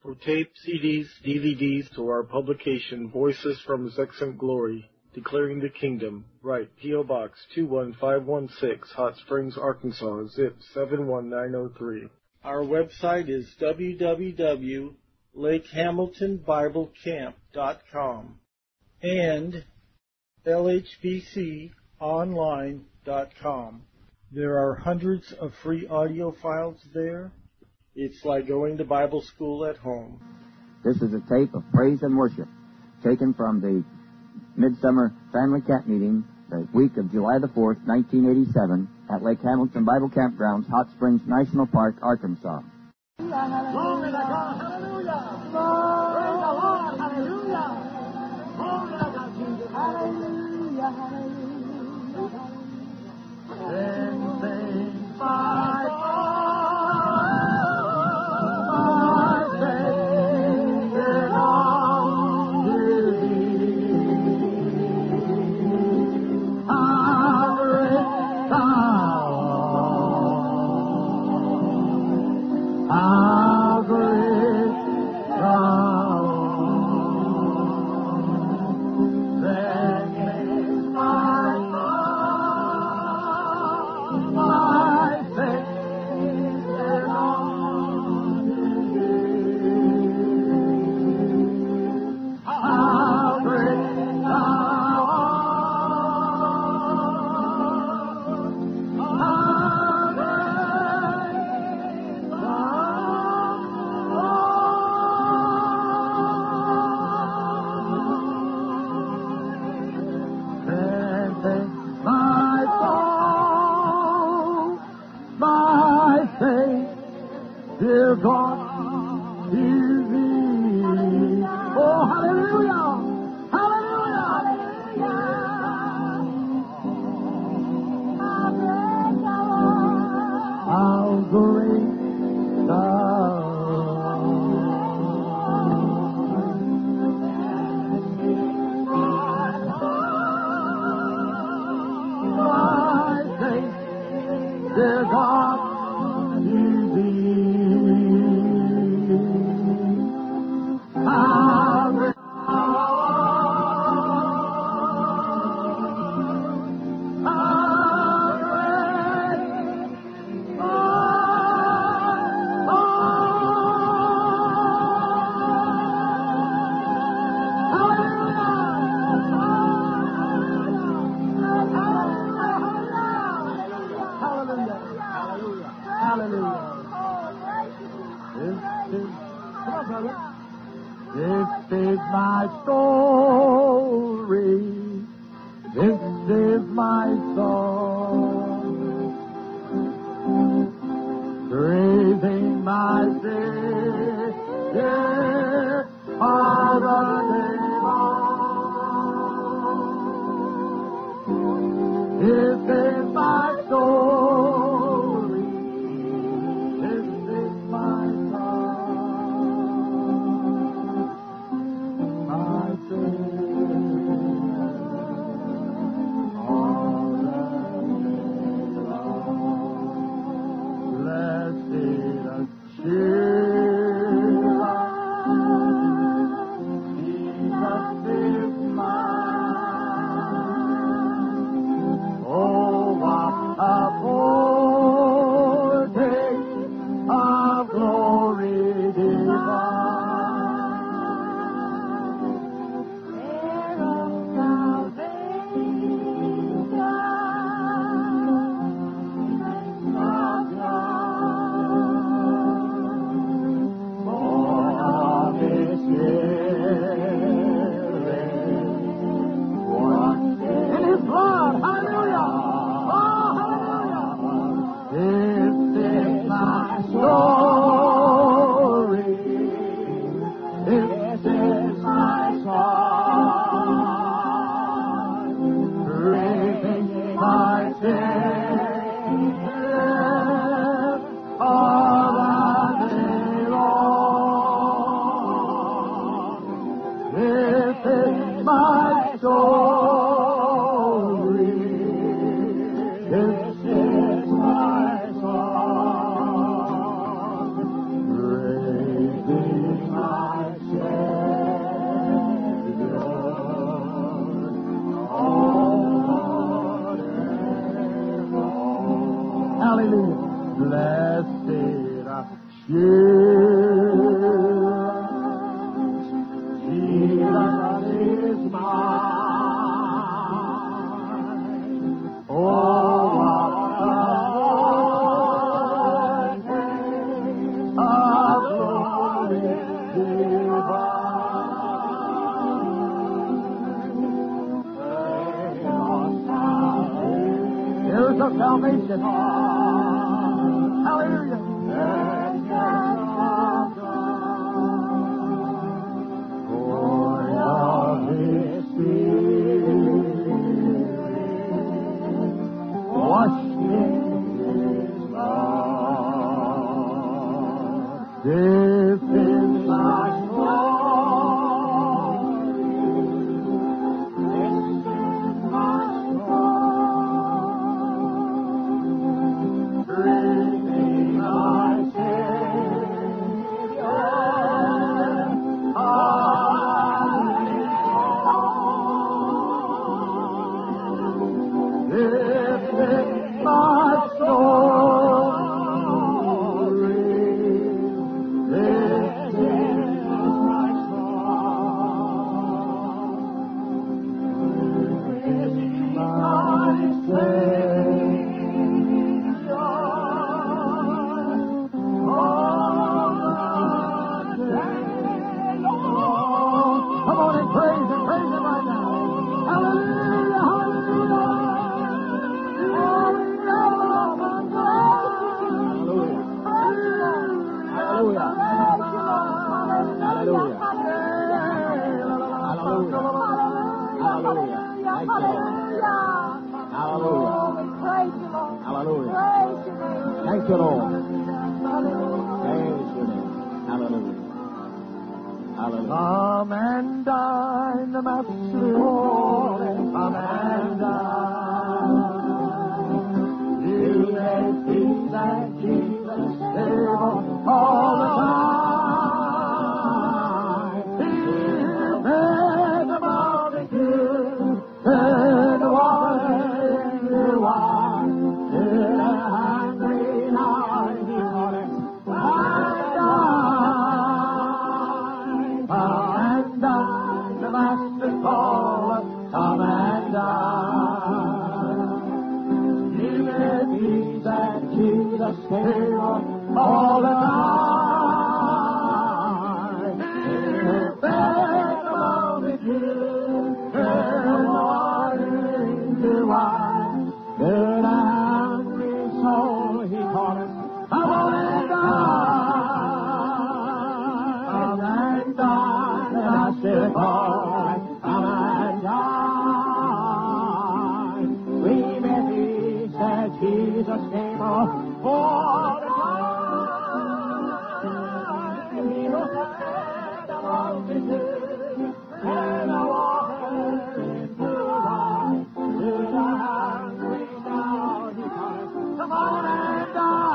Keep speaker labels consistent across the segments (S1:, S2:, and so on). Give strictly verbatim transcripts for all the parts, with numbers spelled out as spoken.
S1: For tape, C Ds, D V Ds, to our publication, Voices from His Excellent Glory, Declaring the Kingdom, write P O. Box two one five one six, Hot Springs, Arkansas, zip seven one nine zero three. Our website is w w w dot lake hamilton bible camp dot com and l h b c online dot com. There are hundreds of free audio files there. It's like going to Bible school at home.
S2: This is a tape of praise and worship taken from the Midsummer Family Camp Meeting the week of July the fourth, nineteen eighty-seven, at Lake Hamilton Bible Campgrounds, Hot Springs National Park, Arkansas.
S3: Glory to God, hallelujah! Praise the Lord, hallelujah! Glory to God, Jesus, hallelujah, hallelujah. Then sing my dear God, to thee. Oh, hallelujah! Hallelujah! How great thou art. My faith, dear God, this is my story, this is my song, praising my Savior all the day long. This is my story, this is my all salvation. Hallelujah. For of His Spirit, washed in His blood, this is my story, this is my story, praising my Savior, this is my story. This is my song. Praising my Savior all the day long. Come on and praise Him, praise Him right now. Hallelujah, hallelujah. Hallelujah. Hallelujah. Hallelujah. Hallelujah. Thank you, Lord. Hallelujah. Hallelujah. Thank you, Lord. Praise your name. Hallelujah. Hallelujah. Come and dine the Master. Come and dine. You may peace and Jesus table all the time. Here, fed the multitude, turn the water into wine. Till the hungry heart He wanted, come and dine. Come and dine, the Master calleth, come and dine. You may peace and Jesus table all the time. Here, fed the multitude, turn the water into wine. To the hungry soul He calleth, come on and dine. Come and dine, the Master calleth, come and dine. We may peace that Jesus came on for the time. He will fed the multitude, and the water into wine. To the hungry soul He calleth, come on and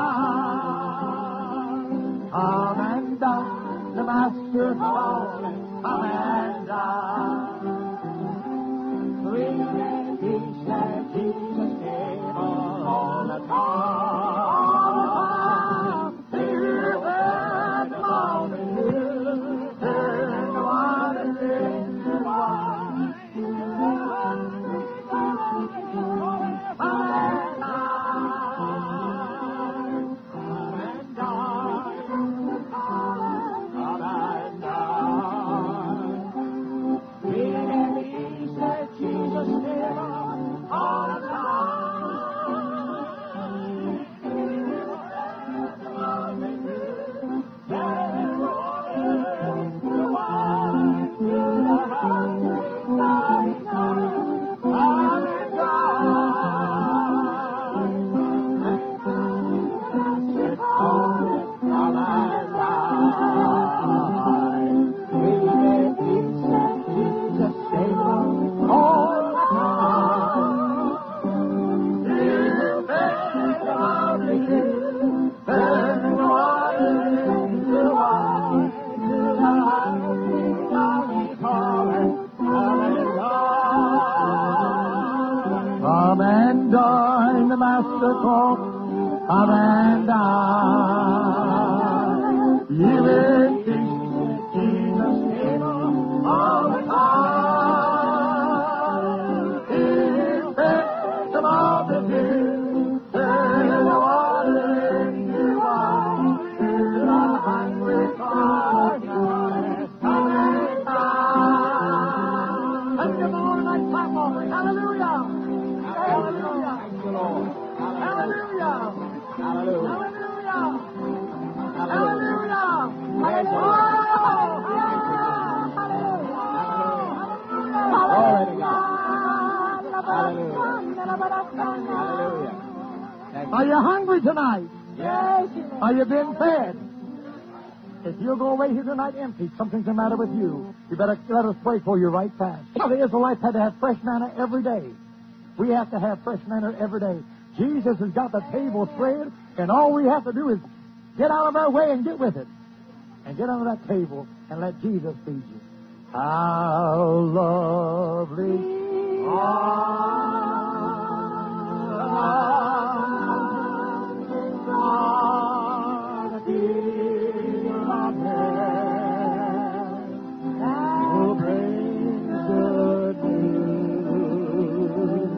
S3: dine. Come and dine, the Master calleth, come and dine. We may peace that Jesus came all the time. Here, fed the multitude, turn the water into wine. Come and dine. Come and dine. Come and dine. We may peace that Jesus came all the time. Come and dine, the Master called, come and dine. You will feast Jesus table all the time. He fed the multitude, turned the water into wine. To the hungry heart, come and dine. Let's give the Lord a nice clap offering. Hallelujah. Hallelujah. Thank you, Lord. Hallelujah. Glory to God. Hallelujah. Hallelujah. Are you hungry tonight?
S4: Yes.
S3: Are you being fed? If you'll go away here tonight empty, something's the matter with you. You better let us pray for you right fast. The Israelites had to have fresh manna every day. We have to have fresh manna every day. Jesus has got the table spread, and all we have to do is get out of our way and get with it. And get under that table and let Jesus feed you. How lovely are the feet of men who bring good news.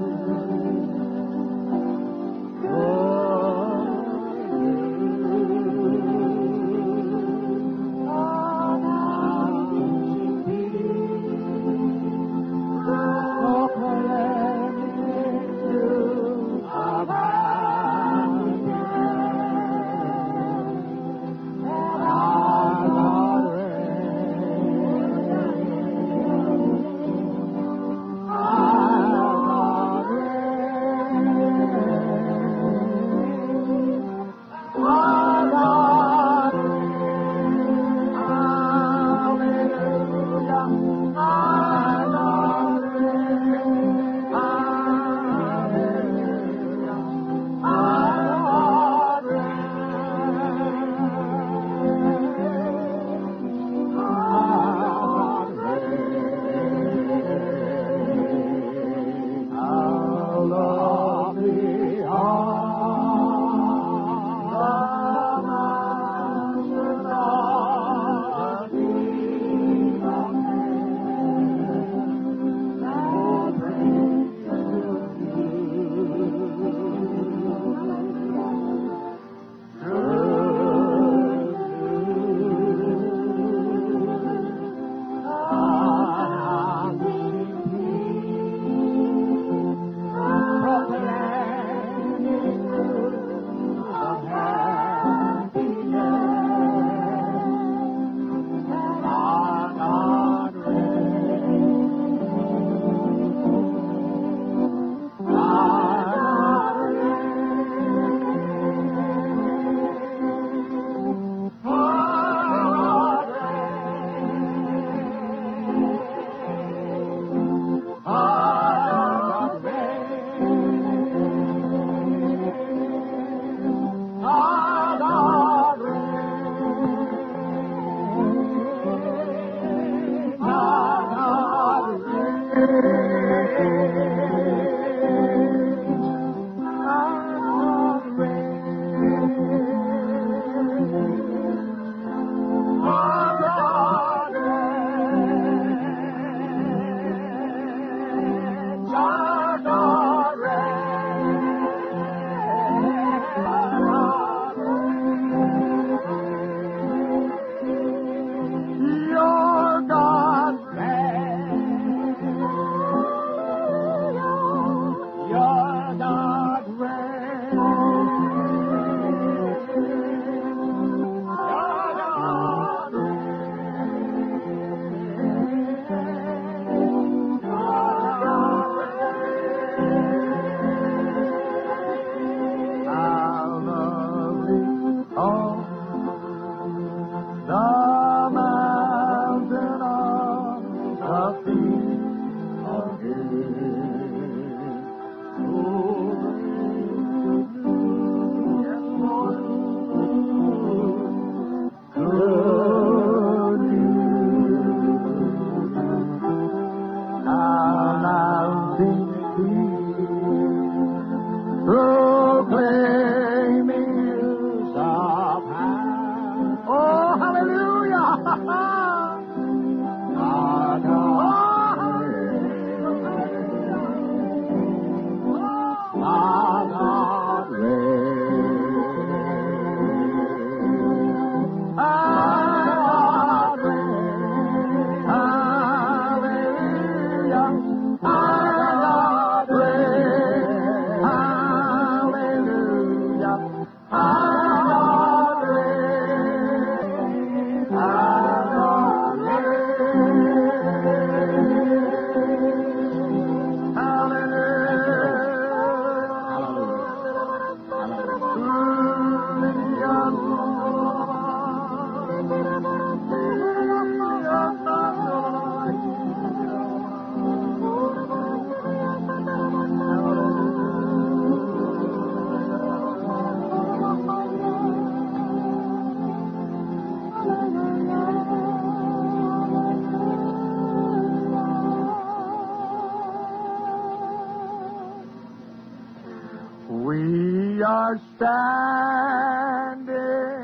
S3: are standing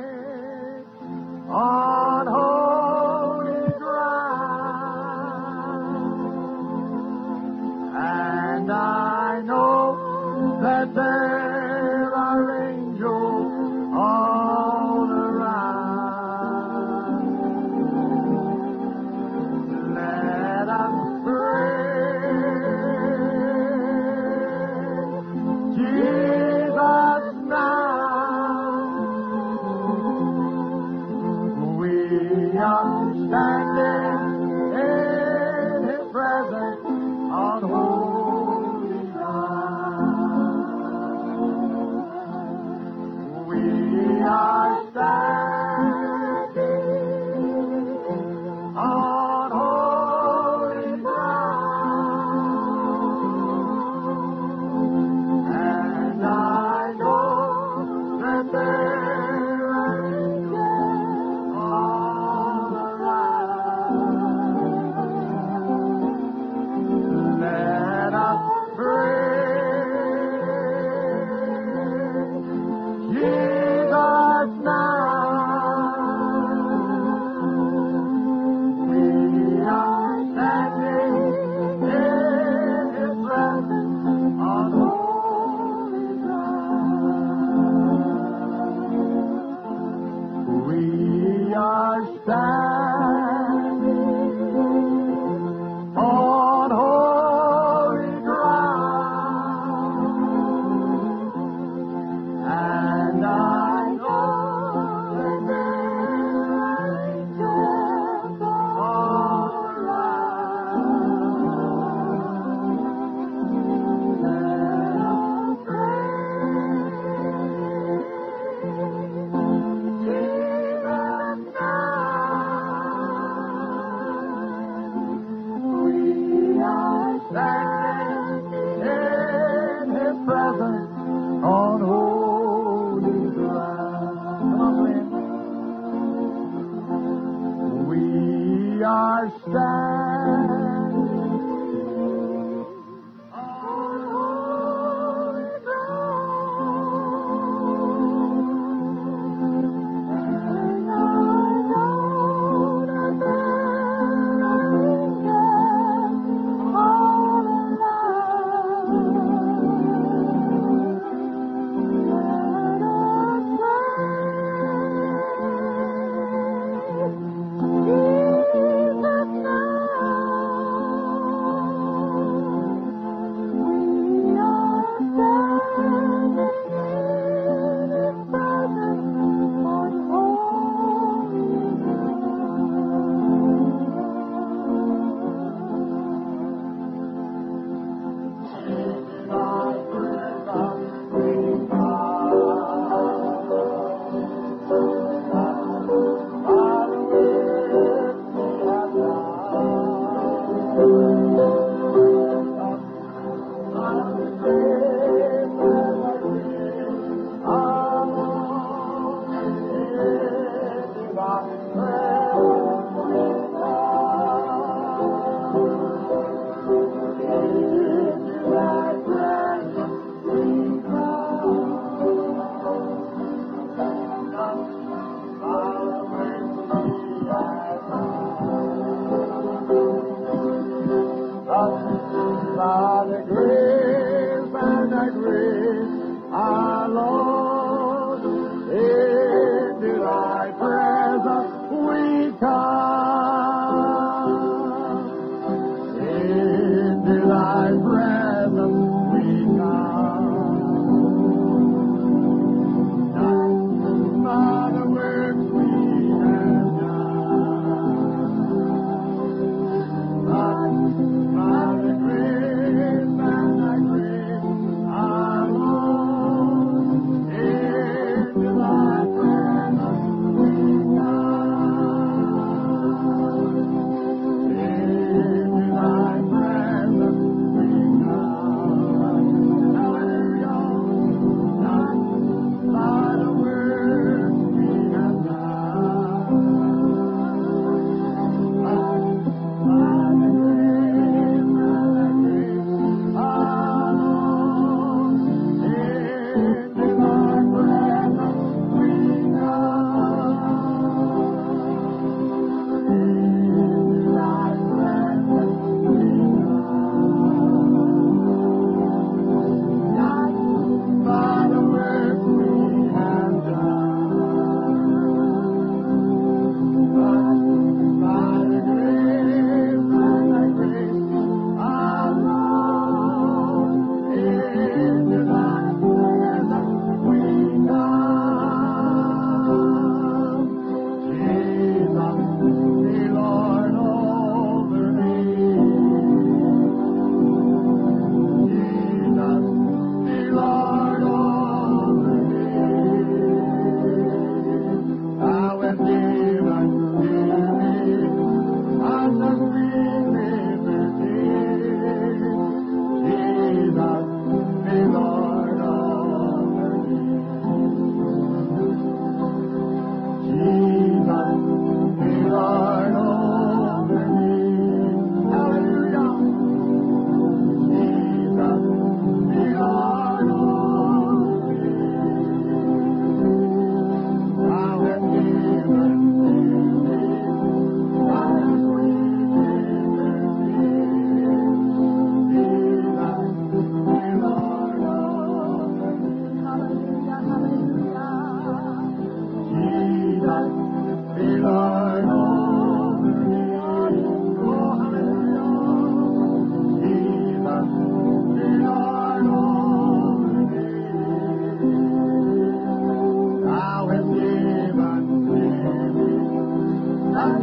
S3: on holy ground, and I know that there are angels all around. Let us praise Jesus now. We are standing in His presence on holy ground. We are standing on holy ground, and I know that there are angels all around. Let us praise Jesus now. We are standing in His presence on holy ground. We are standing on holy ground, and I know that there are angels all around. Let us praise Jesus now. We are standing in His presence on holy ground. Come on, friends. We are standing on holy ground, and I know that there are angels all around. Let us praise Jesus now.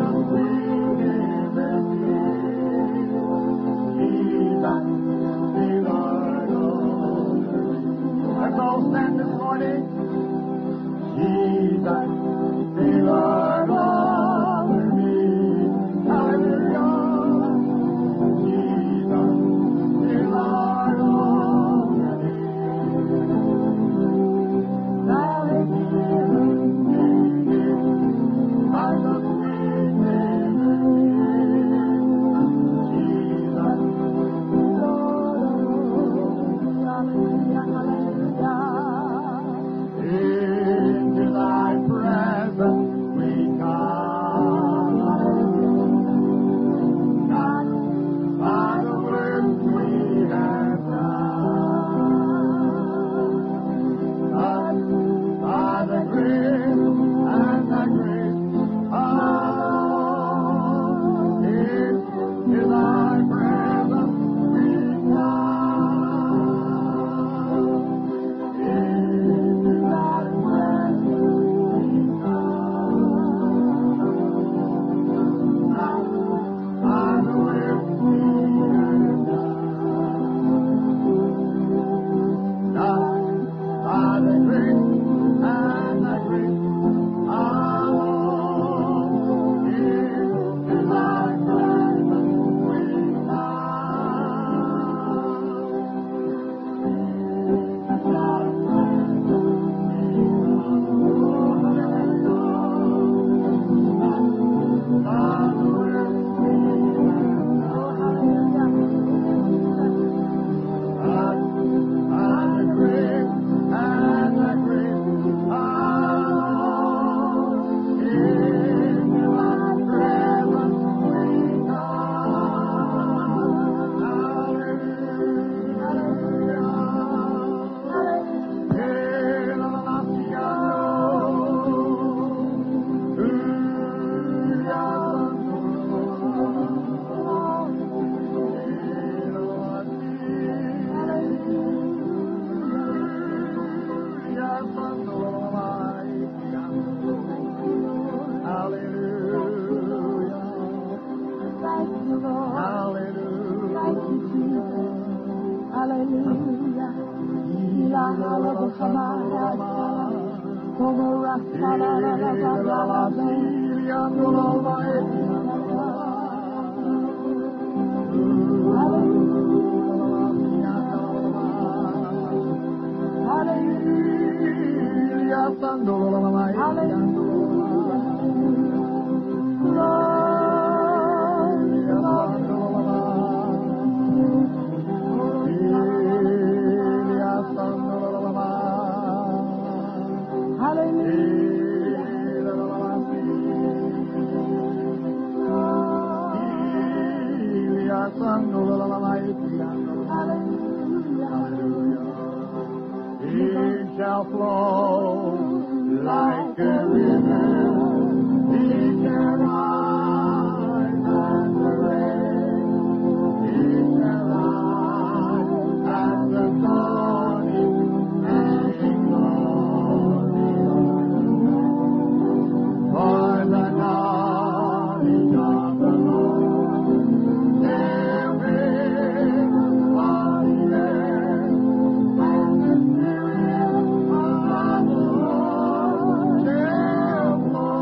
S3: Tell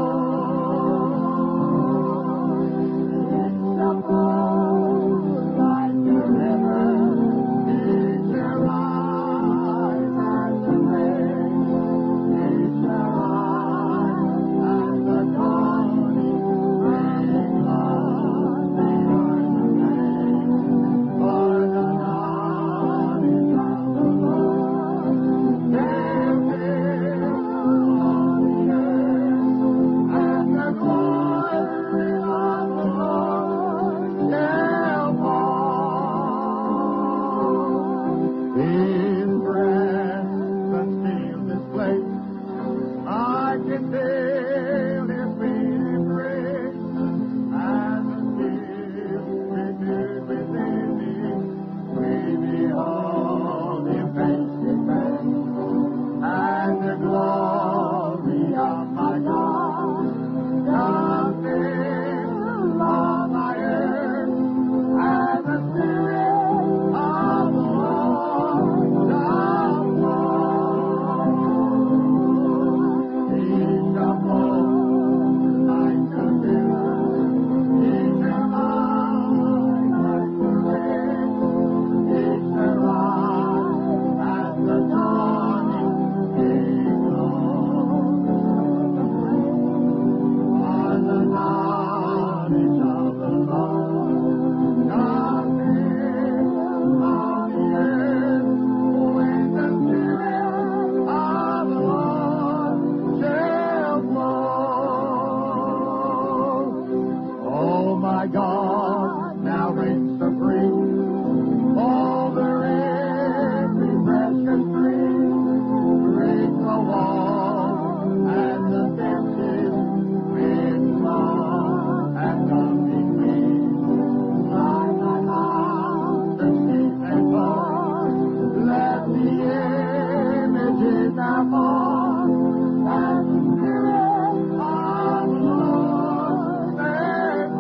S3: my God now reigns supreme over every precious dream. Break the wall and the fences with love and come between. Like the mountains deep and far, let the images now fall, and the Spirit of the Lord and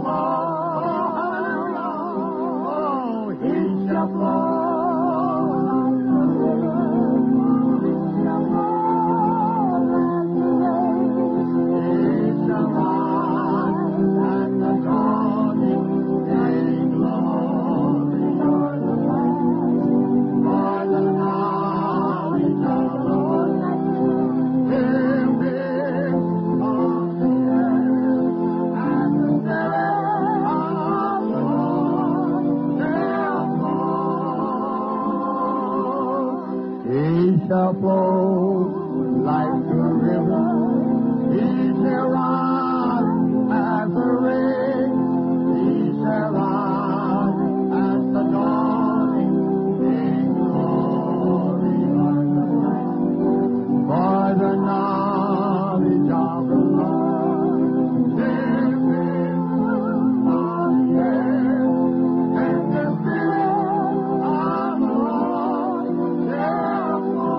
S3: Lord, He shall flow. Shall flow like the river, he shall rise as the rain, he shall rise as the dawning in glory like the light. For the knowledge of the Lord is in the air, and the Spirit of the Lord shall flow.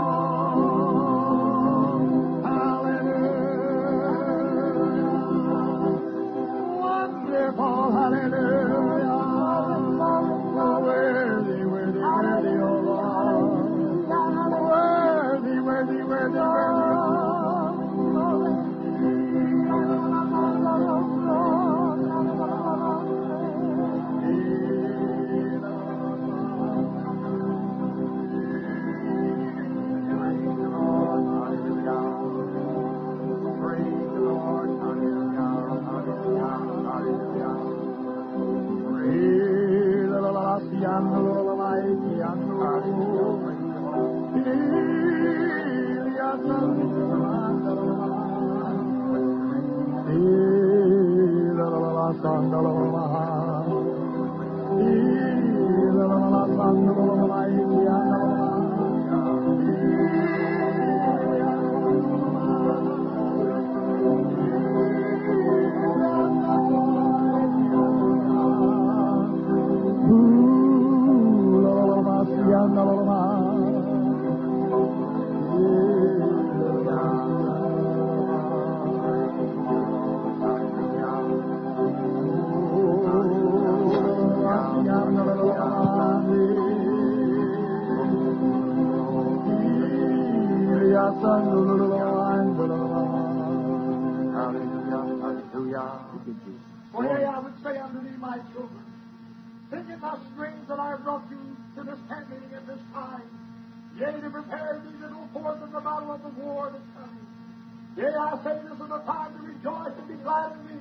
S3: Today I would say unto thee, my children, think it not strange that I have brought you to this tent meeting at this time, yea, to prepare thee to go forth in the battle of the war that's coming. Yea, I say this is the time to rejoice and be glad in me.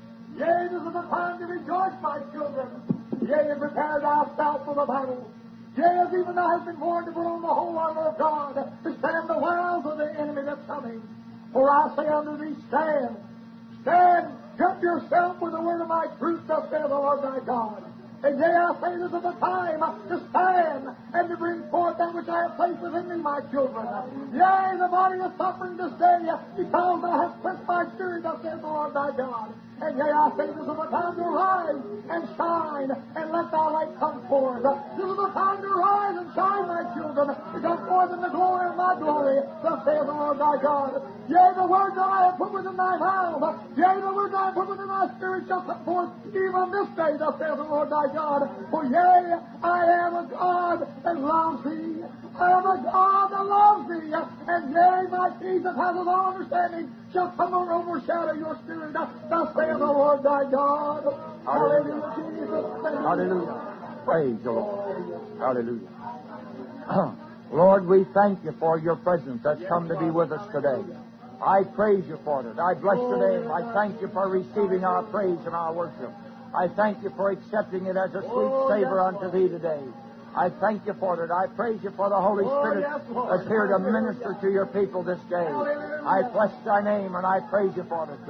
S3: Yea, this is the time to rejoice, my children. Yea, and prepare thyself for the battle. Yea, as even thou hast been born to put on the whole armor of God, to stand the wiles of the enemy that's coming. For I say unto thee, stand. Stand, gird yourself with the word of my truth, thus saith the Lord thy God. And yea, I say this is the time to stand and to bring forth that which I have placed within thee, my children. Yea, the body is suffering this day because thou hast quenched my spirit, thus saith the Lord thy God. And yea, I say this is the time to rise and shine and let thy light come forth. This is the time to rise and shine, my children, to come forth in the glory of my glory, thus saith the Lord thy God. Yea, the words that I have put within thy mouth, yea, the words that I have put within thy spirit shall come forth even this day, thus saith the Lord thy God. For yea, I am a God that loves thee. I am a God that loves thee. And yea, my peace that passes all understanding shall come and overshadow your spirit. Thus saith the Lord thy God. Hallelujah, Jesus.
S2: Hallelujah. Praise the Lord. Hallelujah. Lord, we thank you for your presence that's come to be with us today. I praise you for it. I bless your name. I thank you for receiving our praise and our worship. I thank you for accepting it as a sweet savor unto thee today. I thank you for it. I praise you for the Holy Spirit that's here to minister to your people this day. I bless thy name and I praise you for it.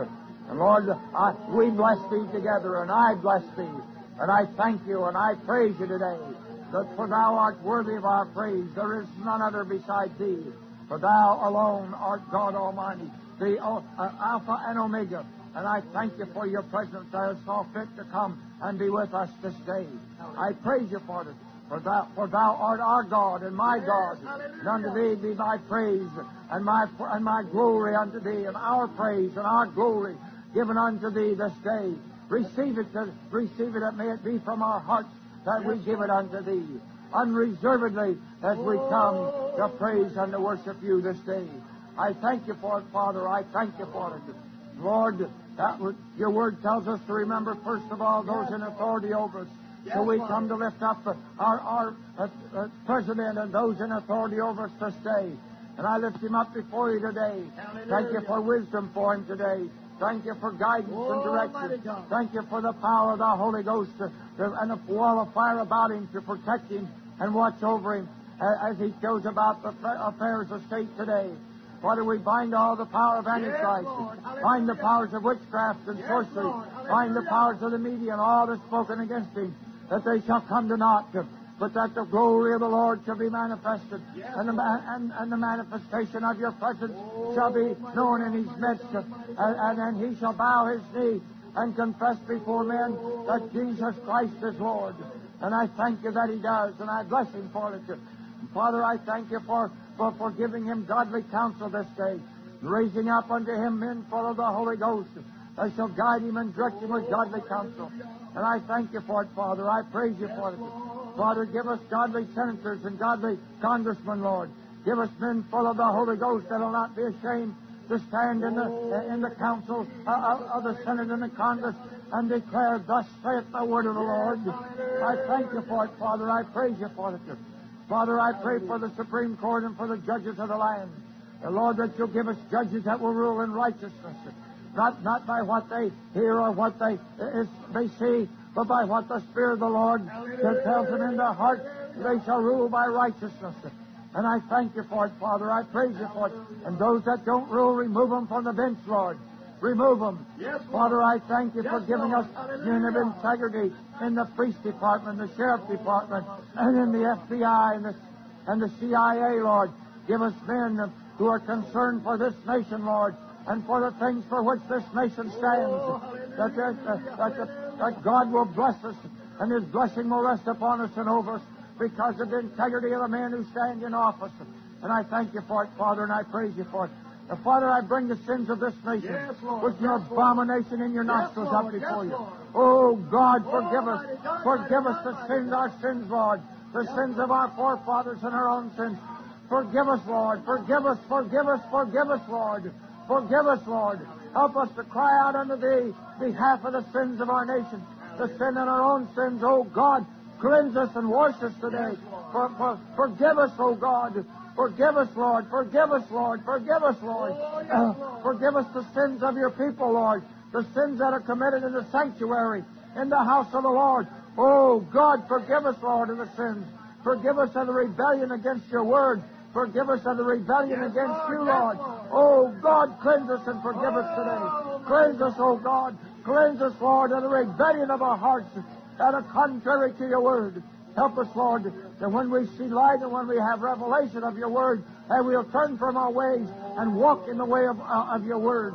S4: And Lord, I, we bless Thee together, and I bless Thee. And I thank You, and I praise You today, that for Thou art worthy of our praise. There is none other beside Thee. For Thou alone art God Almighty, the uh, Alpha and Omega. And I thank You for Your presence that is so fit to come and be with us this day. I praise You for it. For thou, for thou art our God and my God. And unto Thee be my praise and my and my glory unto Thee, and our praise and our glory given unto Thee this day. Receive it, to, receive it, and may it be from our hearts that we give it unto Thee, unreservedly as we come to praise and to worship You this day. I thank You for it, Father. I thank You for it. Lord, that would, Your Word tells us to remember, first of all, those in authority over us. So we come to lift up our, our uh, uh, President and those in authority over us this day. And I lift him up before You today. Hallelujah. Thank You for wisdom for him today. Thank You for guidance oh, and direction. Thank You for the power of the Holy Ghost to, to, and a wall of fire about him to protect him and watch over him as, as he goes about the affairs of state today. Father, we bind all the power of Antichrist, yes, bind the powers of witchcraft and yes, sorcery, Lord. Bind the powers of the media and all that's spoken against him, that they shall come to naught, but that the glory of the Lord shall be manifested, yes, and, the, and, and the manifestation of Your presence oh, shall be known in His midst, and, and then he shall bow his knee and confess before men that Jesus Christ is Lord. And I thank You that he does, and I bless him for it. Father, I thank You for, for, for giving him godly counsel this day, raising up unto him men full of the Holy Ghost, that shall guide him and direct him with godly counsel. And I thank You for it, Father. I praise You for it. Father, give us godly senators and godly congressmen, Lord. Give us men full of the Holy Ghost that will not be ashamed to stand in the in the council uh, of the Senate and the Congress and declare, thus saith the word of the Lord. I thank You for it, Father. I praise You for it. Father, I pray for the Supreme Court and for the judges of the land. The Lord, that You'll give us judges that will rule in righteousness. Not, not by what they hear or what they is, they see, but by what the Spirit of the Lord tells them in their heart. They shall rule by righteousness. And I thank You for it, Father. I praise You for it. And those that don't rule, remove them from the bench, Lord. Remove them. Yes, Father, I thank You yes, for giving Lord. us men of integrity in the police department, the sheriff department, and in the F B I and the, and the C I A, Lord. Give us men who are concerned for this nation, Lord, and for the things for which this nation stands, oh, that, that, that, that, that God will bless us, and His blessing will rest upon us and over us because of the integrity of the men who stand in office. And I thank You for it, Father, and I praise You for it. Now, Father, I bring the sins of this nation yes, Lord, with Your yes, abomination in Your nostrils yes, up before yes, You. Lord. Oh, God, forgive us. God, forgive us the sins, our sins, Lord, the yes, sins of our forefathers and our own sins. Forgive us, Lord. Forgive us, forgive us, forgive us, Lord. Forgive us, Lord. Help us to cry out unto Thee behalf of the sins of our nation, the sin in our own sins. Oh, God, cleanse us and wash us today. For, for, forgive us, oh, God. Forgive us, Lord. Forgive us, Lord. Forgive us, Lord. Uh, forgive us the sins of Your people, Lord. The sins that are committed in the sanctuary, in the house of the Lord. Oh, God, forgive us, Lord, of the sins. Forgive us of the rebellion against Your word. Forgive us of the rebellion yes, against Lord, You, Lord. Yes, oh, God, cleanse us and forgive us today. Cleanse us, oh, God. Cleanse us, Lord, of the rebellion of our hearts that are contrary to Your word. Help us, Lord, that when we see light and when we have revelation of Your word, that we'll turn from our ways and walk in the way of, uh, of Your word.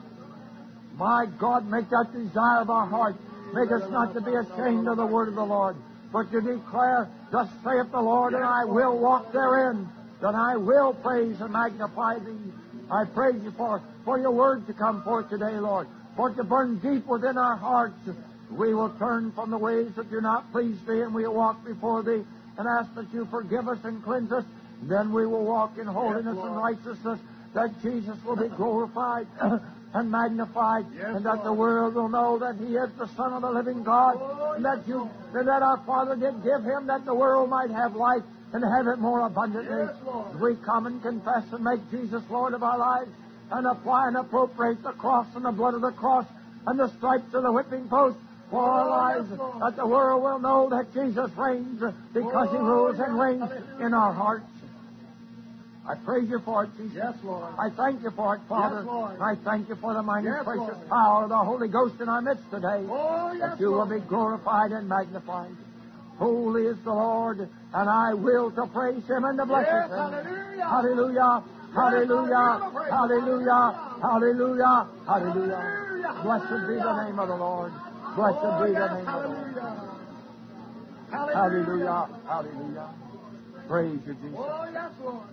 S4: My God, make that desire of our heart. Make us not to be ashamed of the word of the Lord, but to declare, thus saith the Lord, and I will walk therein, that I will praise and magnify Thee. I praise You for, for Your word to come forth today, Lord, for it to burn deep within our hearts. We will turn from the ways that do not please Thee, and we'll walk before Thee and ask that You forgive us and cleanse us. Then we will walk in holiness yes, and righteousness, that Jesus will be glorified and magnified, yes, and that Lord. the world will know that He is the Son of the living God, oh, and that You, and that our Father did give Him, that the world might have life and have it more abundantly. Yes, we come and confess and make Jesus Lord of our lives, and apply and appropriate the cross and the blood of the cross and the stripes of the whipping post for our lives, that the world will know that Jesus reigns because He rules and reigns in our hearts. I praise you for it, Jesus.
S3: Yes, Lord.
S4: I thank you for it, Father.
S3: Yes, Lord.
S4: I thank you for the mighty,
S3: Yes,
S4: precious
S3: Lord.
S4: power of the Holy Ghost in our midst today.
S3: Oh, yes,
S4: That you
S3: Lord.
S4: will be glorified and magnified. Holy is the Lord, and I will to praise Him and to bless
S3: Yes,
S4: Him.
S3: hallelujah.
S4: Hallelujah. Hallelujah. Hallelujah. Hallelujah. Hallelujah.
S3: Hallelujah.
S4: Blessed be the name of the Lord. Blessed
S3: Oh,
S4: be
S3: yes,
S4: the name of the Lord.
S3: hallelujah.
S4: Hallelujah. Hallelujah. Praise you, Jesus.
S3: Oh, yes, Lord.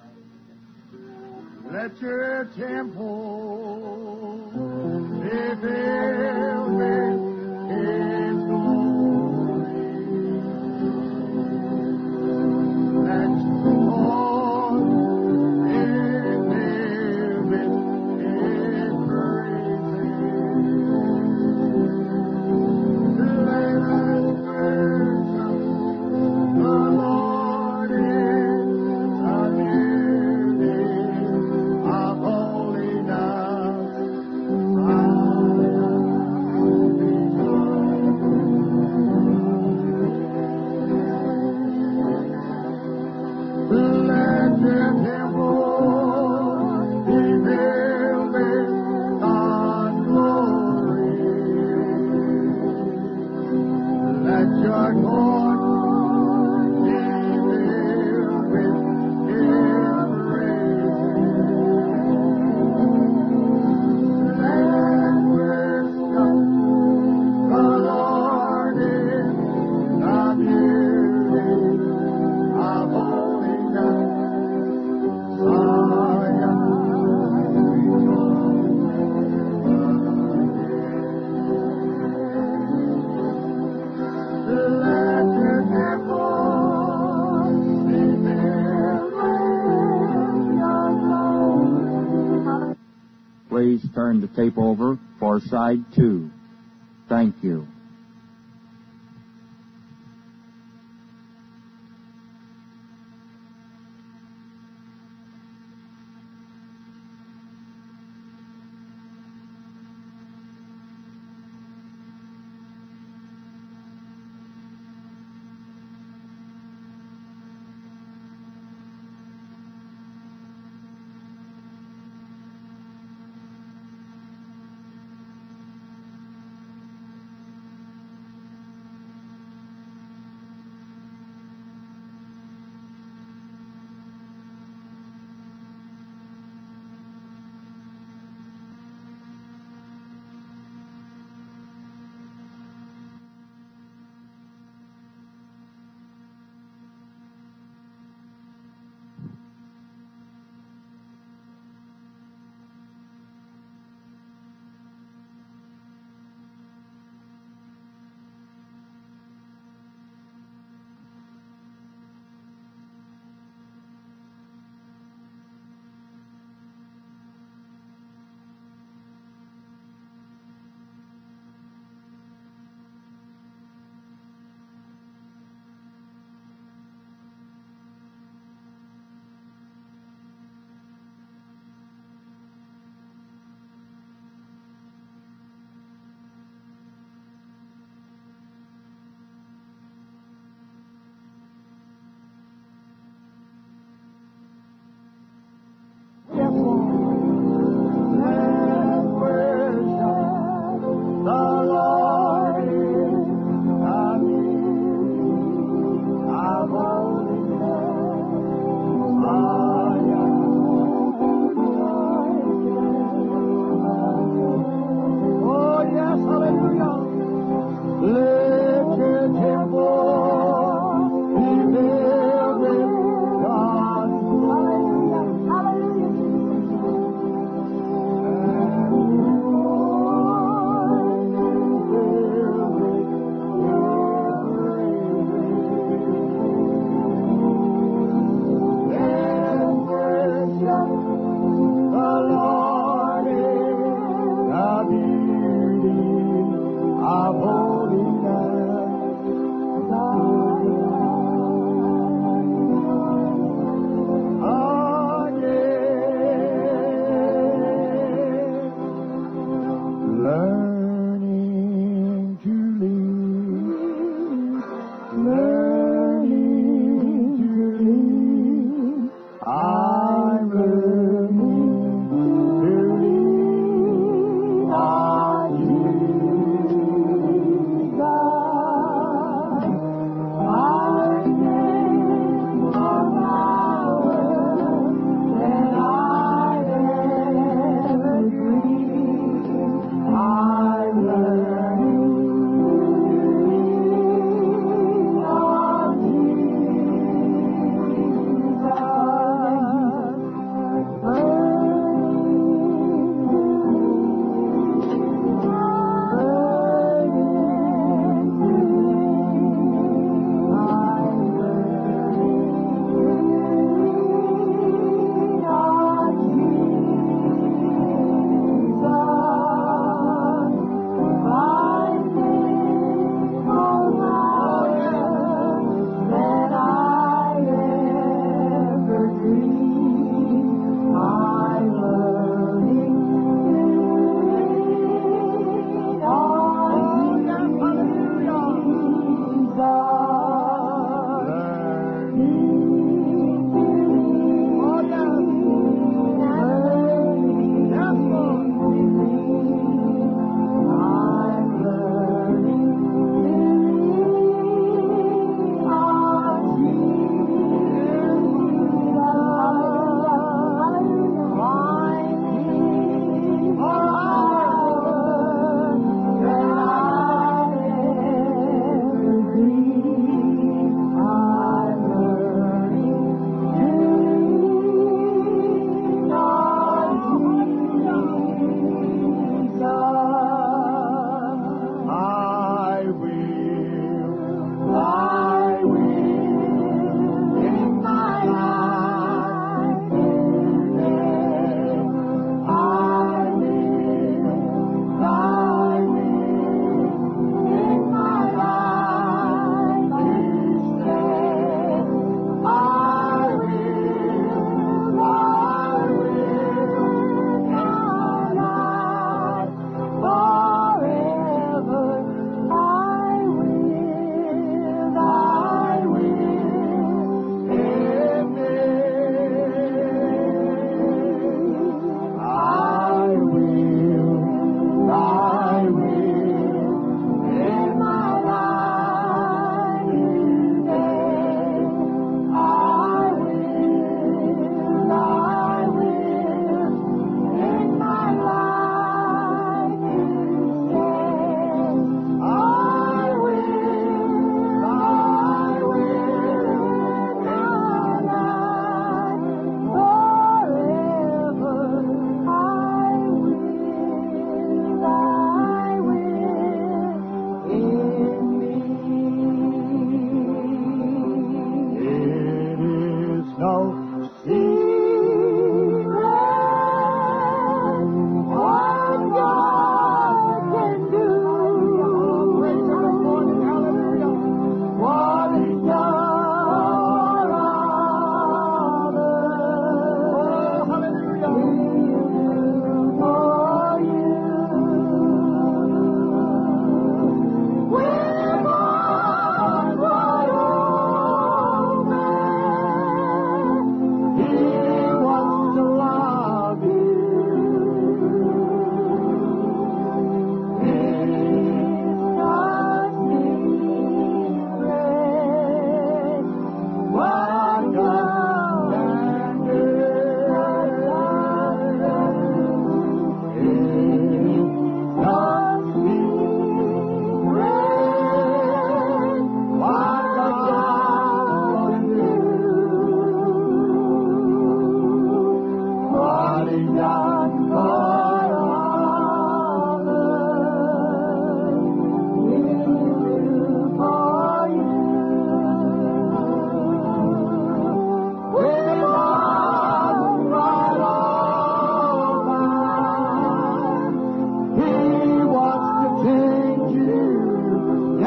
S3: Let your temple be filled with His glory. Let all in live with His praises. Let us worship the Lord in the beauty of holiness. Let your temple be filled with God's glory. Let your court be filled with His praise. Let us worship the Lord in the beauty of holiness. Zion, let your temple be filled with your glory.
S2: Please turn the tape over for side two. Thank you.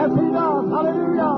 S3: Yes, He does. Hallelujah.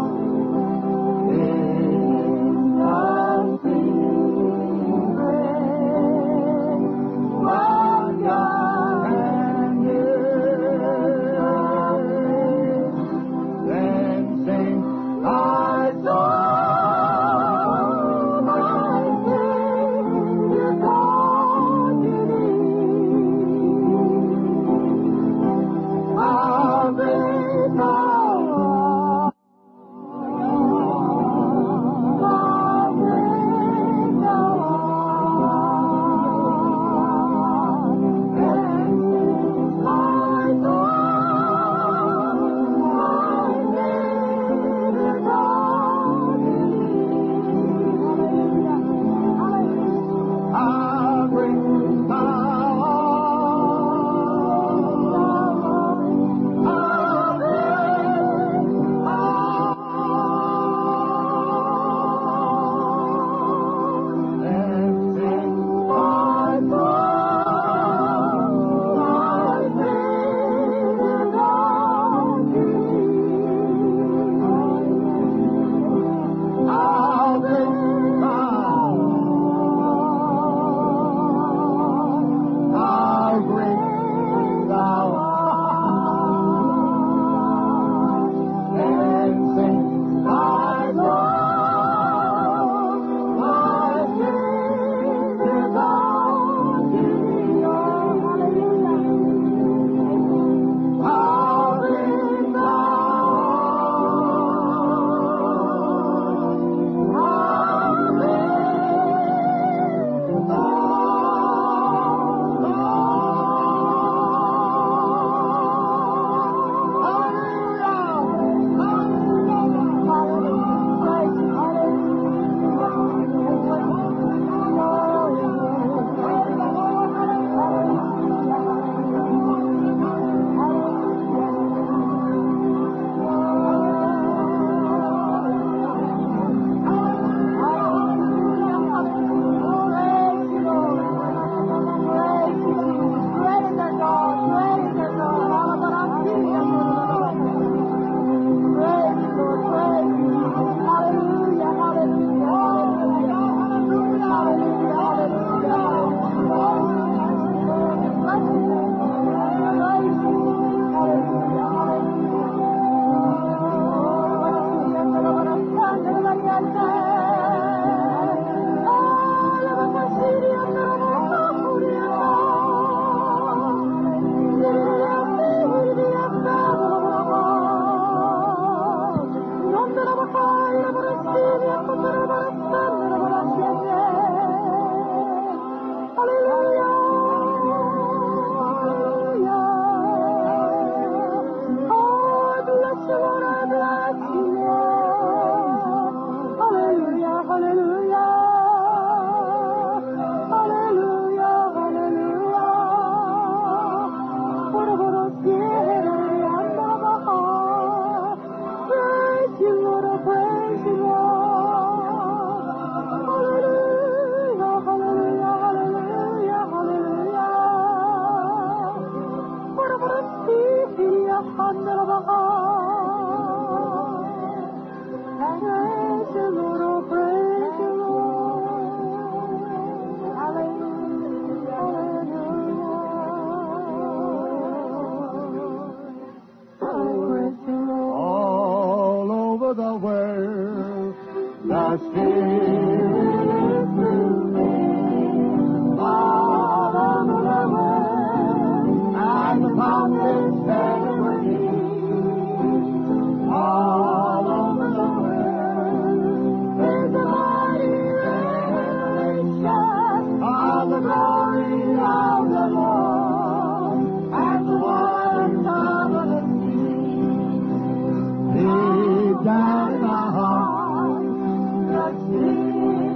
S3: Down the heart, the sea.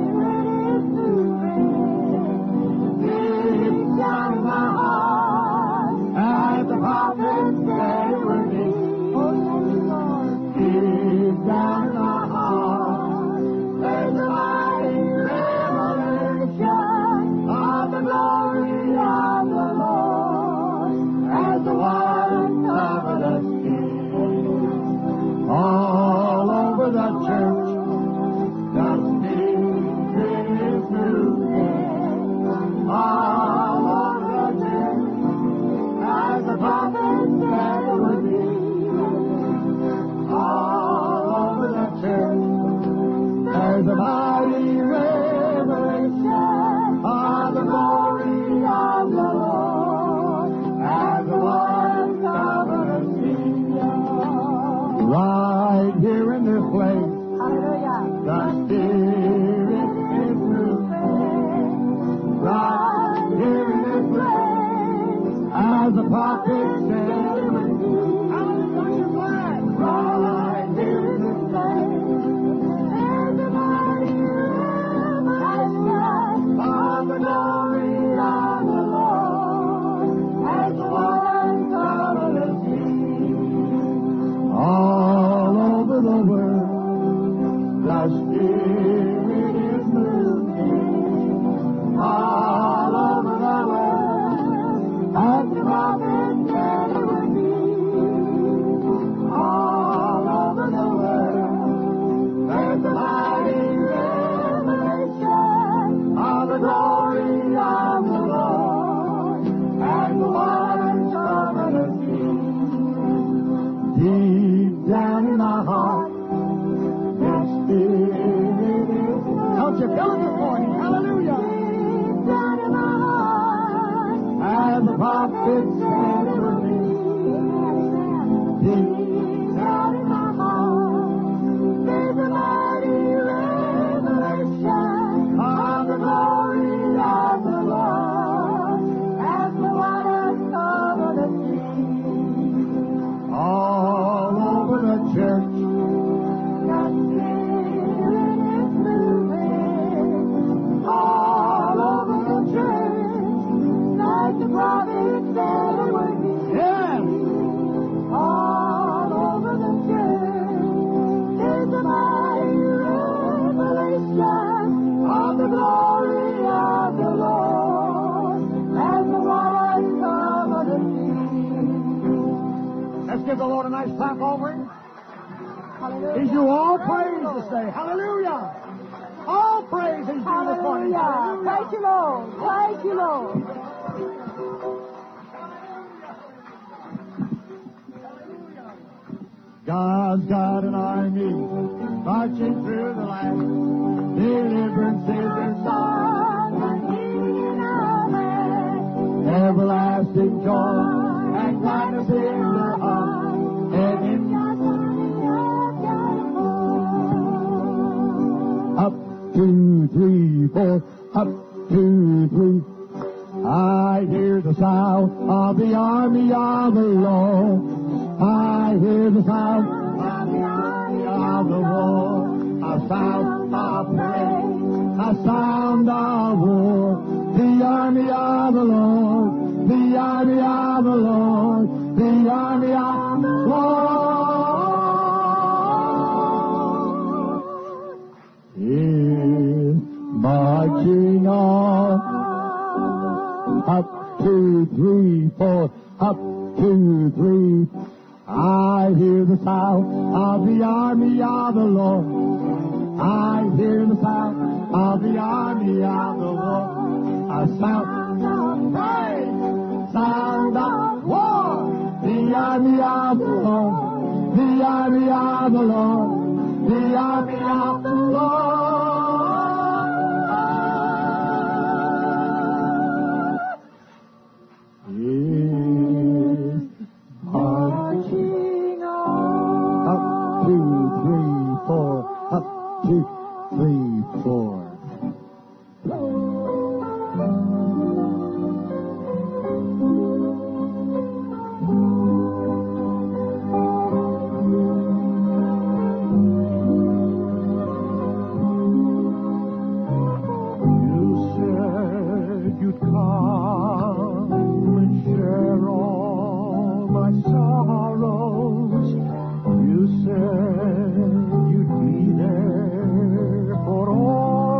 S4: all over the church. The Spirit is moving all over the church, as the prophet said it would be. All over the church, there's a mighty revelation of the glory of the Lord, as the waters cover the sea. Right here in this place, the Spirit is moving. Right here in this place, as the prophet said it would be. Right here in this place, there's a mighty revelation of the glory of the Lord, as the waters cover the sea. All over the world, the Spirit is moving. All over the world, as the prophet said it would be. All over the world, there's a mighty revelation of the glory of the Lord, as the waters cover the sea. Deep down in my heart, the Spirit is. Don't you feel it this morning? Hallelujah. Deep down in my heart, as the prophet said it would be. Deep down in my heart, there's a mighty revelation of the glory of the Lord, as the waters cover the sea. All over the church, the Spirit is moving. All over the church, like the prophet said it would be. Yes. All over the church, there's a mighty revelation of the glory of the Lord, as the waters cover the sea. Let's give the Lord a nice clap offering. He's due all praise to say. Hallelujah. All praise is due this morning.
S3: Hallelujah. Thank you, Lord. Thank you, Lord.
S4: God's got an army marching through the land. Deliverance is their song, and healing in our land. Everlasting joy and gladness in their heart, and in God's army God's got a Up, two, three, four. Up, two, three. I hear the sound of the army of the Lord. I hear the sound of the army of the Lord. A sound of praise, a sound of war. The army of the Lord, the army of the Lord, the army of the Lord is marching on. Up, two, three, four. Up, two, three. I hear the sound of the army of the Lord. I hear the sound of the army of the Lord. A sound of praise, sound of war. The army of the Lord, the army of the Lord, the army of the Lord. Marching on. Up, two, three, four. Up, two, three, four. You said you'd come and share all my sorrows. You said you'd be there for all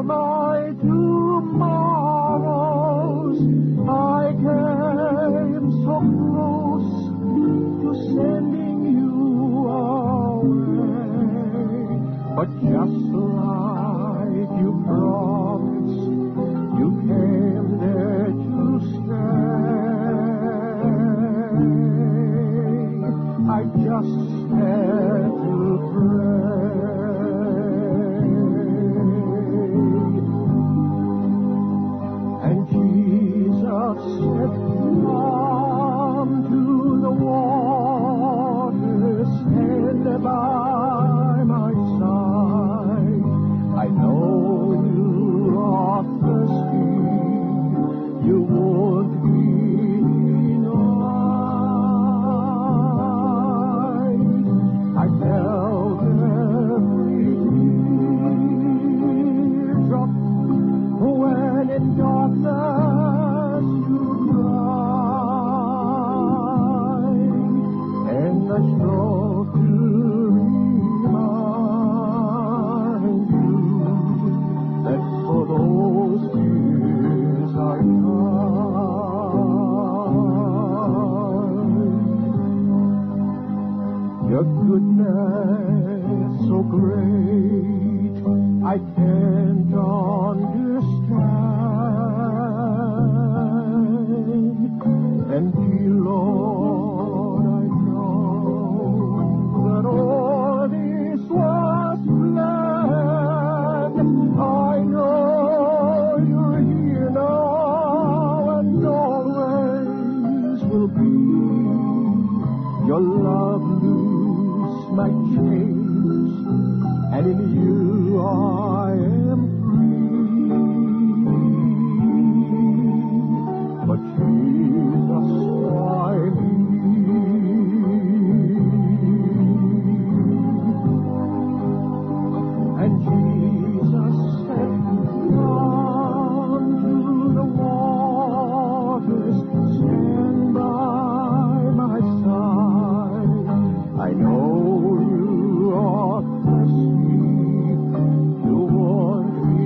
S3: but just like you promised, you came there to stay. I just had to pray, and Jesus said, "Come to the water, stand by my side. I know you are thirsty, you won't be denied." I felt every teardrop when in darkness you cried, and I strove to remind you that for those tears I cried. Your goodness so great, I can't understand. And dear Lord, I know that all this was planned. I know you're here now and always will be. Your love loose my chains, and in you I am free. But Jesus, why me? And Jesus said, "Come to the waters, stand by my side. I know you are thirsty, you won't be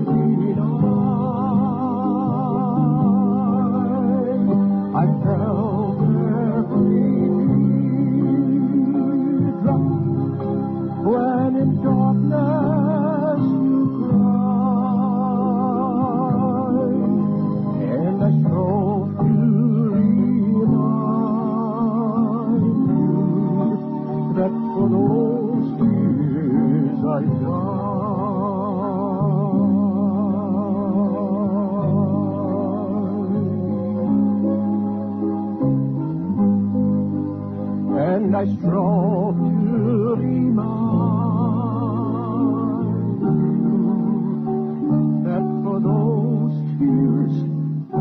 S3: denied." I felt every teardrop when in darkness you cried, and I strove to remind you that for those tears I died. And I strove to remind you that for those tears I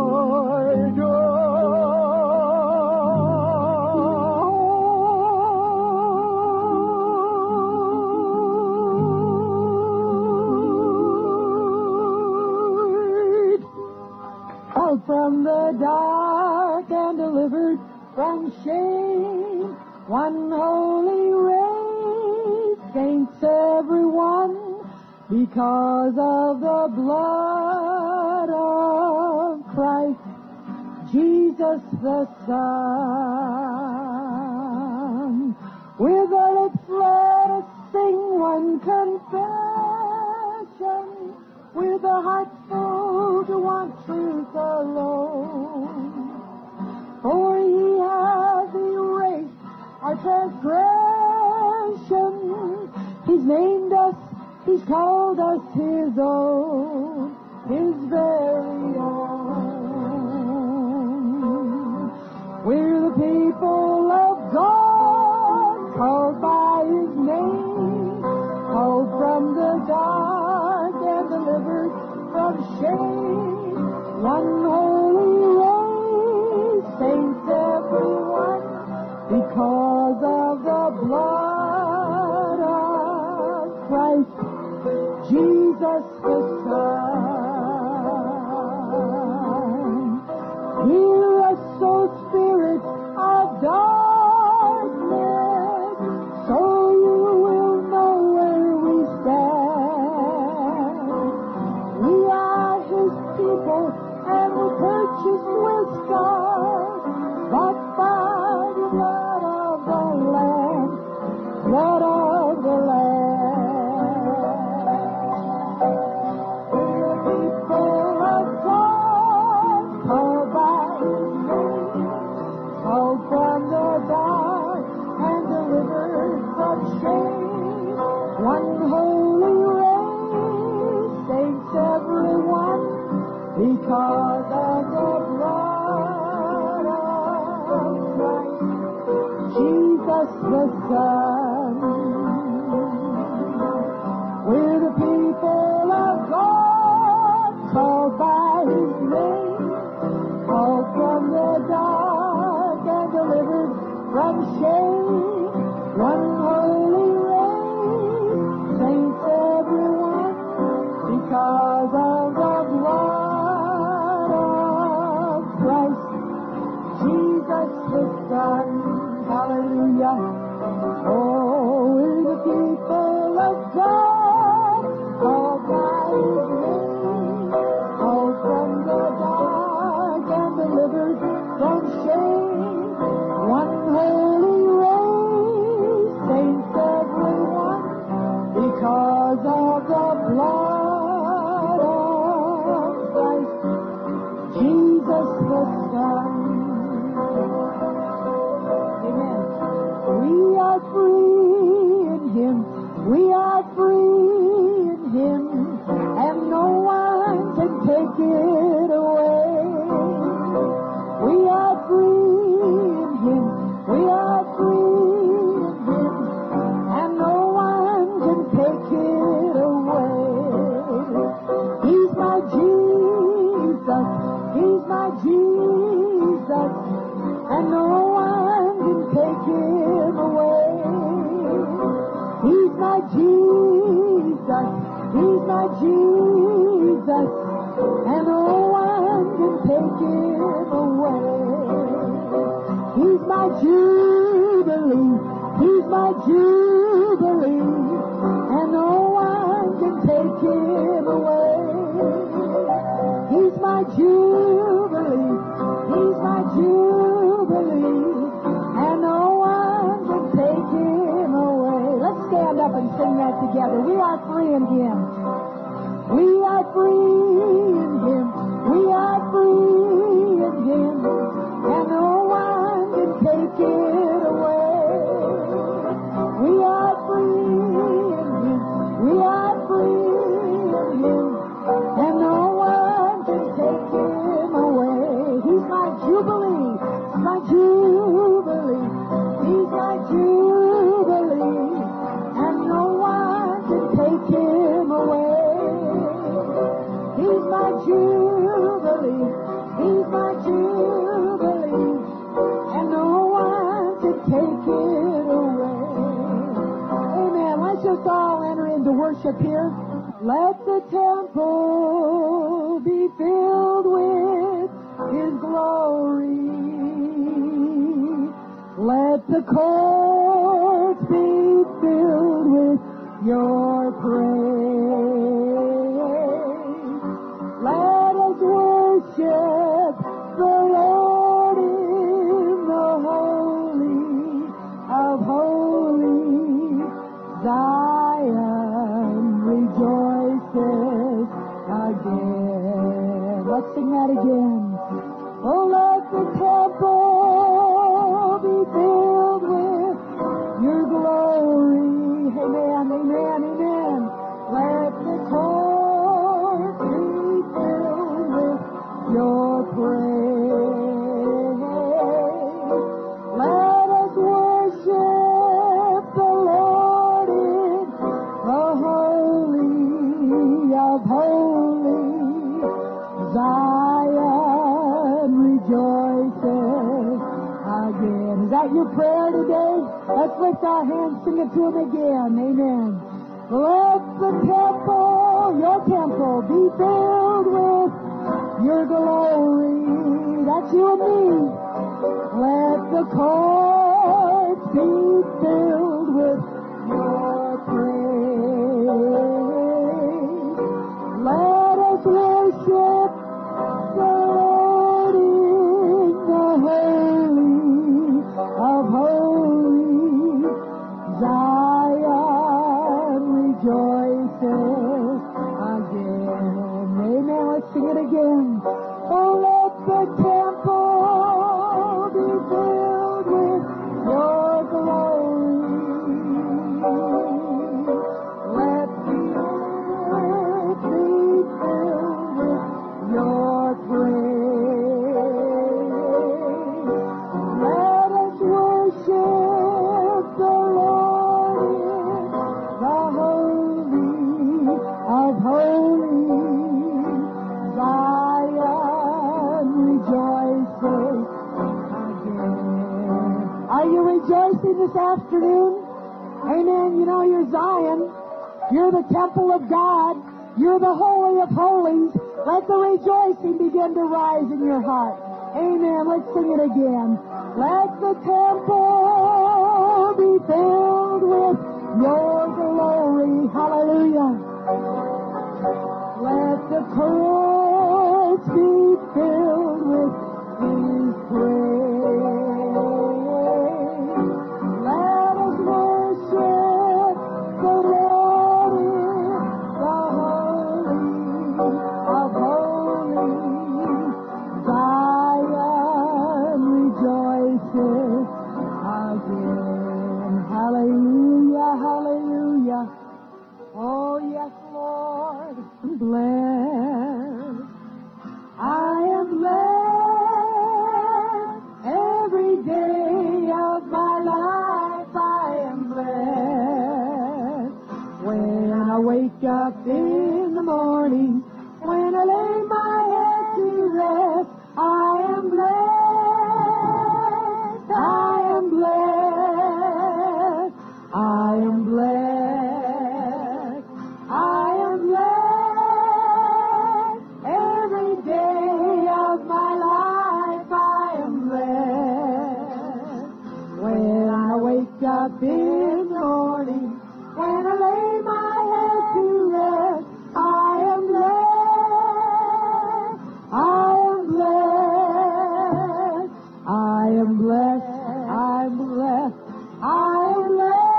S3: died.
S5: Out from the dark and delivered from shame, one holy race saints everyone, because of the blood of Christ, Jesus the Son. With our lips let us sing one confession, with a heart full to want truth alone. For he has erased our transgressions. He's named us, he's called us his own, his very own. We're the people of God, called by his name, called from the dark and delivered from shame. One holy race, saints everyone, because of the blood of Christ, Jesus the Son. Hear us, O Spirit of darkness, so you will know where we stand. We are his people, and we're purchased with scars, bought by the blood of the Lamb, blood of the Lamb. one holy race, saints everyone, because of the blood of Christ, Jesus the Son. We're the people of God, called by His name, called from the dark and delivered from shame. One holy race, saints everyone, because of the blood of Christ, Jesus the Son. Hallelujah. Oh, we're the people of God, called by His name, called from the dark and delivered from shame. One holy race, saints everyone, because of the blood of Christ, Jesus the Son. Amen. We are free in Him. We are free in Him, and no one can take it away. We are free in Him. We are free in Him, and no one can take it away. He's my Jesus. He's my Jesus, and no one can take Him away. He's my Jesus. He's my Jesus, and no one can take Him away. He's my Jubilee. He's my Jubilee, and no one can take Him away. He's my Jubilee. He's my Jubilee, and no one can take Him away. Let's stand up and sing that together. We are free in Him. We are free in Him. We are free in Him, and no one can take it away. We are free in Him. We are free in Him, and no one can take Him away. He's my Jubilee. He's my Jubilee. He's my Jubilee, and no one can take Him away. He's my Jubilee. He's my Jubilee, and no one can take it away. Amen. Let's just all enter into worship here. Let the temple be filled with His glory. Let the courts be filled with Your praise. Let us worship the Lord in the holy of holies. Zion rejoices again. Let's sing that again. Oh, let the temple be filled with Your glory. Amen, amen, amen. Let the courts be filled with Your praise. Let us worship the Lord in the holy of holies. Zion rejoices again. Is that your prayer today? Let's lift our hands, sing it to Him again. Amen. Let the temple, Your temple, be filled with Your glory. That's you and me. Let the courts be filled with Your praise. Let us worship the Lord in the holy of holies. Zion rejoices again. Amen. Let's sing it again. Oh, let the temple be filled with this afternoon? Amen. You know, you're Zion. You're the temple of God. You're the Holy of Holies. Let the rejoicing begin to rise in your heart. Amen. Let's sing it again. Let the temple be filled with your glory. Hallelujah. Let the courts be filled with His praise. Let us worship the Lord in the holy of holies. Zion rejoices again. Hallelujah, hallelujah. Oh, yes, Lord, blessed. I am blessed every day of my life. I am blessed when I wake up in the morning, when I lay my head to rest. I am blessed. I am blessed. I am blessed. I am blessed every day of my life. I am blessed when I wake up in the morning, when I lay my head to rest. I am blessed. I am blessed. I am blessed. I'm blessed. I am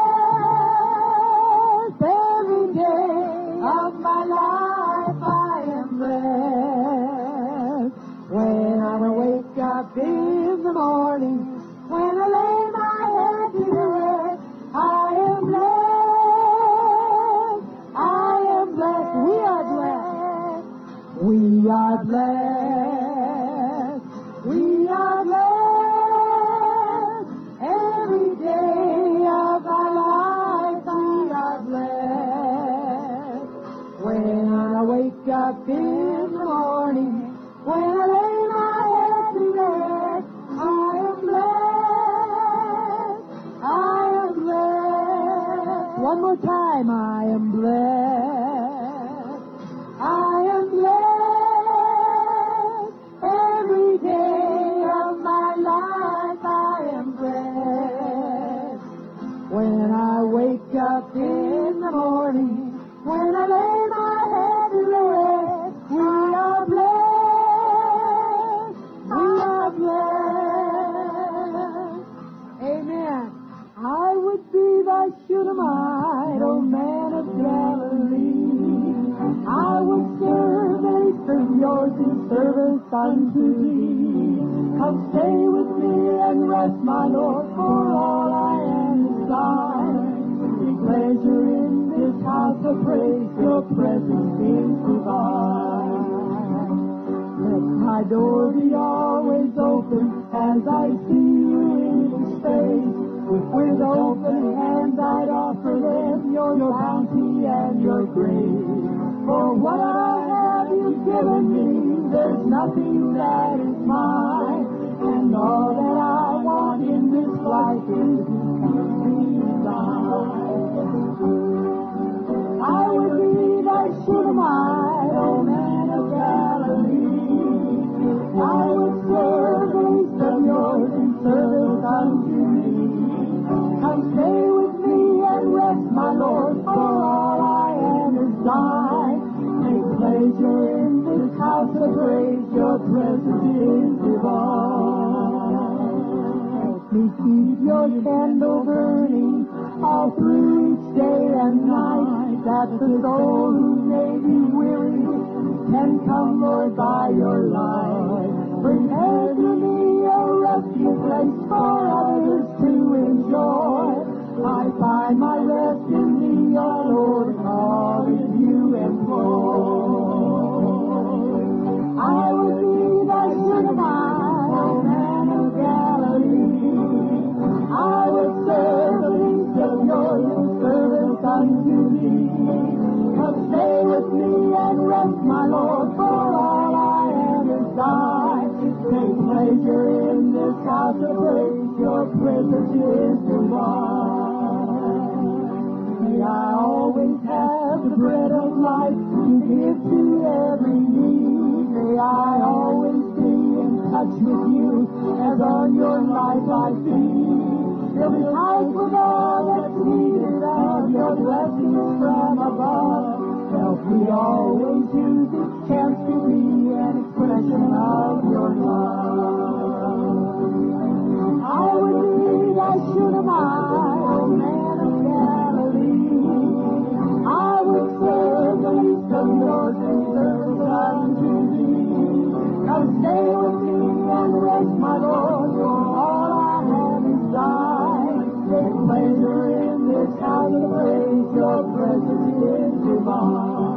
S5: blessed every day of my life. I am blessed when I wake up in the morning, when I lay my head to rest. I am blessed. I am blessed. We are blessed. We are blessed. We are blessed every day of our life. We are blessed when I wake up in the morning, when I lay my head to rest. I am blessed. I am blessed. One more time. I am blessed. I am blessed every day of my life. I am blessed when I wake up in the morning, when I lay my head to rest. We are blessed. We are blessed. Amen. I would be thy Shunammite, O man of Galilee. I would serve a from yours in service unto thee. Come stay with me and rest, my Lord, for all I am is thine. Take pleasure in this house of praise, your presence is divine. Let my door be always open as I see you in space. With open hands I'd offer them your bounty and your grace. For what I have you given me, there's nothing that is mine. And all that I want in this life is to be thine. I will be thy Shunammite, O man of Galilee. I will serve the least of yours in service unto thee. Come stay with me and rest, my Lord, for all I am is thine. Take pleasure in this house of praise, your presence is divine. Help me keep your candle burning all through each day and night, that the soul who may be weary can come, Lord, by your light. Prepare to me a resting place for others to enjoy. I find my rest in thee, O Lord, and all that you employ. I will be thy Shunammite, O man of Galilee. I will serve the least of yours in service unto thee. Come stay with me and rest, my Lord, for all I am is thine. Take place pleasure in this house of praise. Your presence is divine. May I always have the bread of life to give to every need. May I always be in touch with you as on your life I feed. Fill me tight with all that's needed of your blessings from above. Help me always use this chance to be an expression of your love. I would be thy Shunammite, O man of Galilee. I would serve the least of yours and serve unto thee. Come stay with me and rest, my Lord, for all I have is thine. Take pleasure in this house of praise, your presence is divine.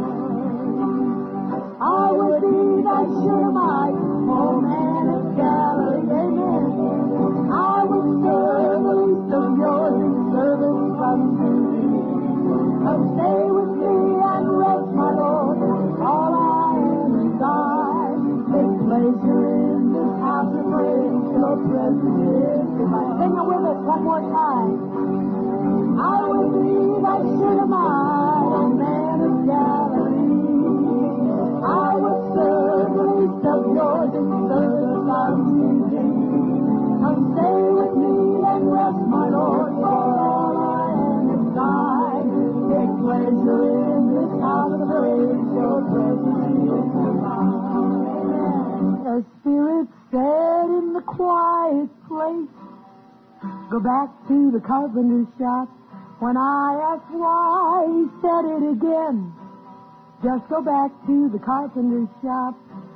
S5: I would be thy Shunammite, O man of Galilee, amen. I would serve the least of yours in service unto thee. Come stay with me and rest, my Lord, all I am is thine. Take pleasure in this house of praise, your presence is divine. Sing it with us one more time. I would be thy Shunammite, O man of Galilee. I would serve the least of yours in service unto thee. Come stay with me and rest, my Lord, for all I am is thine. Take pleasure in this house of praise, your presence is divine. The Spirit said in the quiet place, go back to the carpenter's shop. When I asked why, he said it again. Just go back to the carpenter's shop.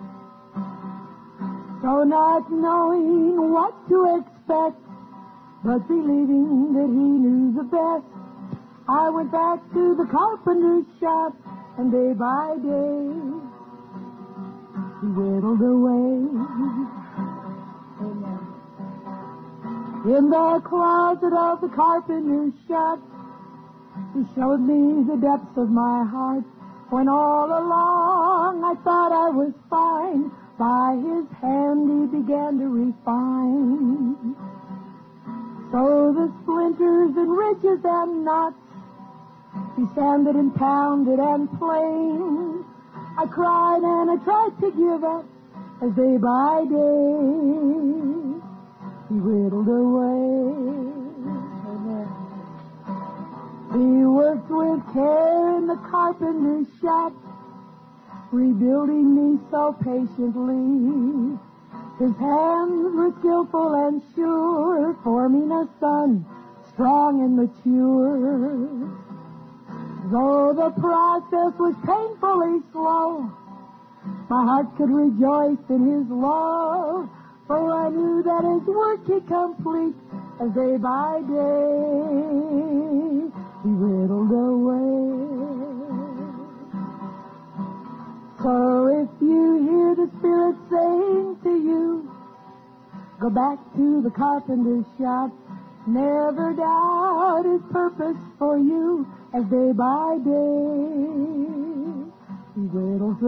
S5: So not knowing what to expect, but believing that he knew the best, I went back to the carpenter's shop, and day by day, he whittled away. Amen. In the closet of the carpenter's shop, he showed me the depths of my heart, when all along I thought I was fine. By his hand he began to refine. So the splinters and ridges and knots, he sanded and pounded and planed. I cried and I tried to give up, as day by day he whittled away. He worked with care in the carpenter's shop, rebuilding me so patiently. His hands were skillful and sure, forming a son strong and mature. Though the process was painfully slow, my heart could rejoice in his love, for I knew that his work he'd complete, as day by day he whittled away. So if you hear the Spirit saying to you, go back to the carpenter's shop, never doubt his purpose for you, as day by day he whittles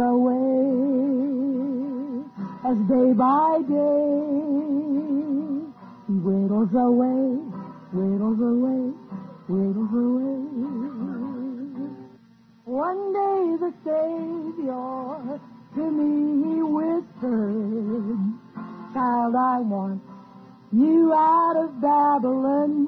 S5: away. As day by day he whittles away, whittles away, whittles away. One day the Savior to me whispered, child, I want you out of Babylon.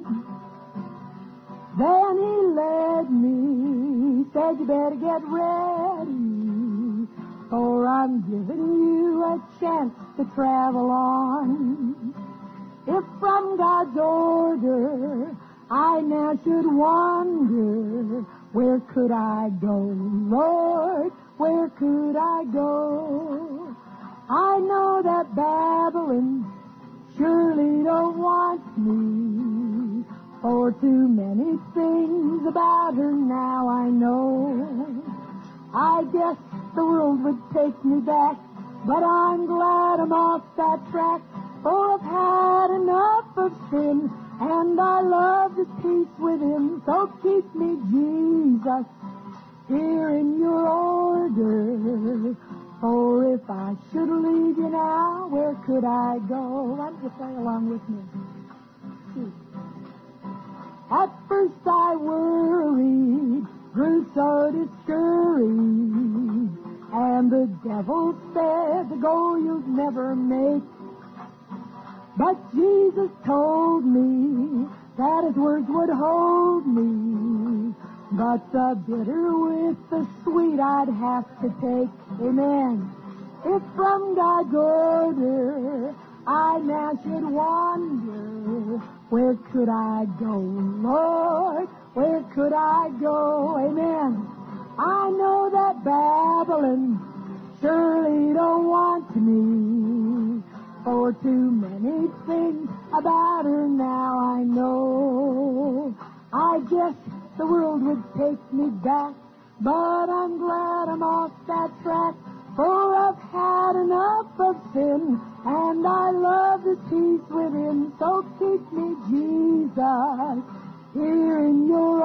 S5: Then he led me, said you better get ready, for I'm giving you a chance to travel on. If from God's order I now should wander, where could I go, Lord? Where could I go? I know that Babylon surely don't want me, for too many things about her now I know. I guess the world would take me back, but I'm glad I'm off that track, for I've had enough of sin, and I love this peace with him. So keep me, Jesus, here in your order, For if I should leave you now, where could I go? Why don't you play along with me? At first I worried, grew so discouraged, and the devil said, go you'll never make. But Jesus told me that his words would hold me, but the bitter with the sweet I'd have to take. Amen. If from God's order I now should wander, where could I go, Lord? Where could I go? Amen. I know that Babylon surely don't want me, for too many things about her now I know. I guess the world would take me back, but I'm glad I'm off that track, for I've had enough of sin, and I love the peace within. So keep me, Jesus, here in your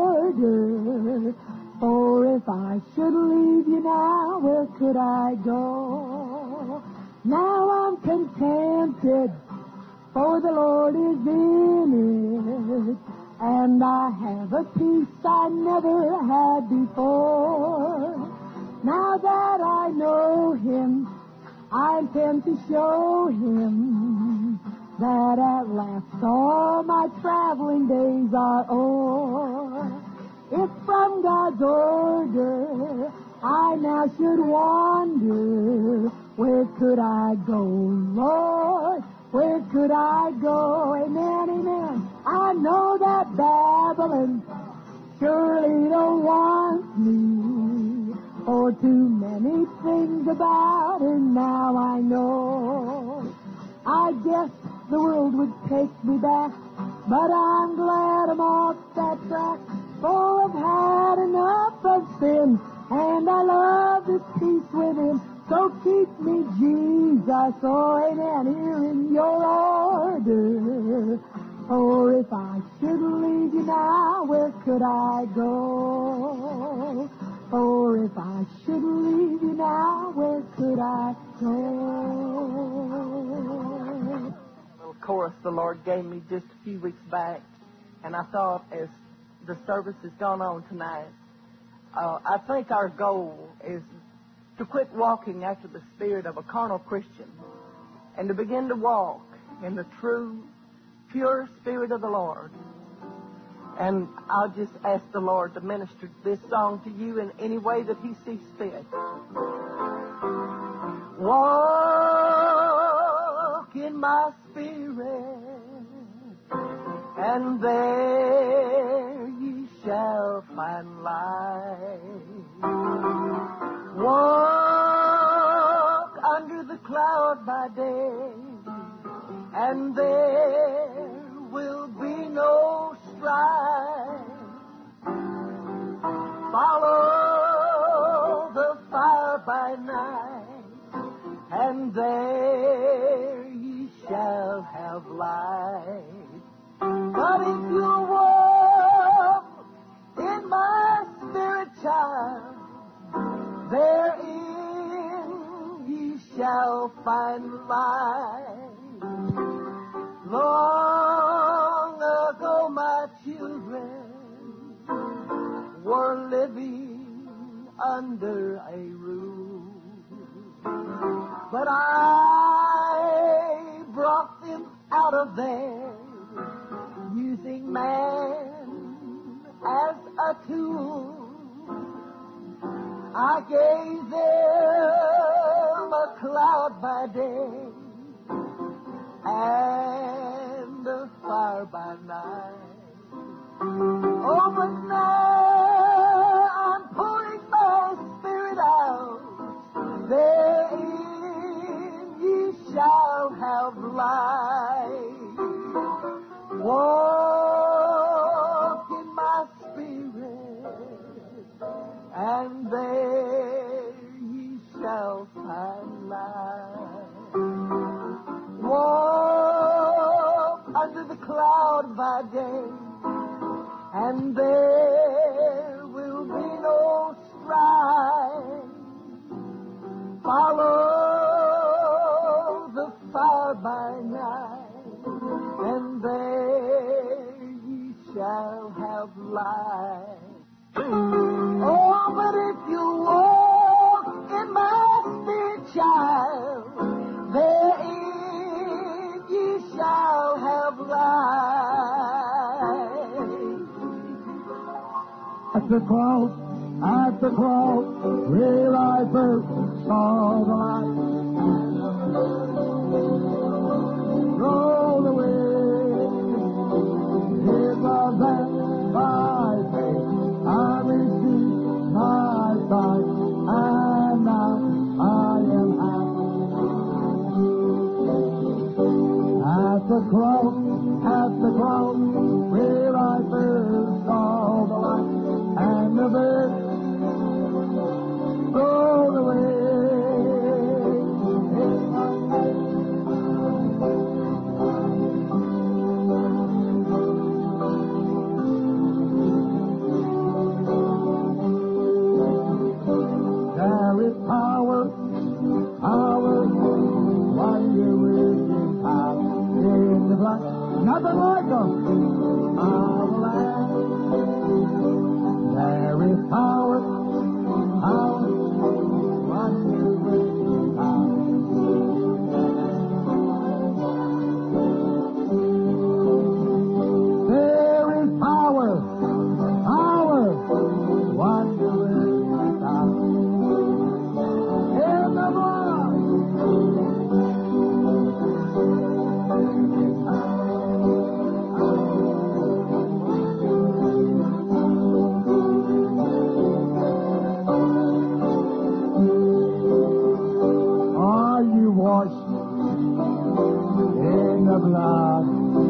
S5: order. For if I should leave you now, where could I go? Now I'm contented, for the Lord is in it, and I have a peace I never had before. Now that I know him, I intend to show him that at last all my traveling days are o'er. If from God's order I now should wander, where could I go, Lord? Where could I go? Amen, amen. I know that Babylon surely don't want me, for too many things about her now I know. I guess the world would take me back, but I'm glad I'm off that track, for I've had enough of sin, and I love this peace within. So keep me, Jesus, oh, amen, here in your order. For if I should leave you now, where could I go? For if I should leave you now, where could I go?
S6: A little chorus the Lord gave me just a few weeks back, and I thought as the service has gone on tonight, uh, I think our goal is to quit walking after the spirit of a carnal Christian and to begin to walk in the true, pure spirit of the Lord. And I'll just ask the Lord to minister this song to you in any way that he sees fit. Walk in my spirit, and there ye shall find life. Walk under the cloud by day, and there will be no strife. Follow the fire by night, and there ye shall have light. But if you walk in my spirit, child, therein ye shall find life. Long ago my children were living under a roof, but I brought them out of there, using man as a tool. I gave them a cloud by day and a fire by night. Oh, but now I'm pulling my spirit out. Therein ye shall have life. Walk in my spirit, and there ye shall find life. Walk under the cloud by day, and there will be no strife.
S3: At the cross, at the cross, where I first saw the light. Roll away, it was that by faith I received my sight, and now I am happy. At the cross, at the cross, where I first saw the light, and the bird rolled away. There is power, power, wonder working power in the blood. Nothing like them. There is power, power, wonder working power. There is power, power, wonder working power in the blood. Are you washed in the blood,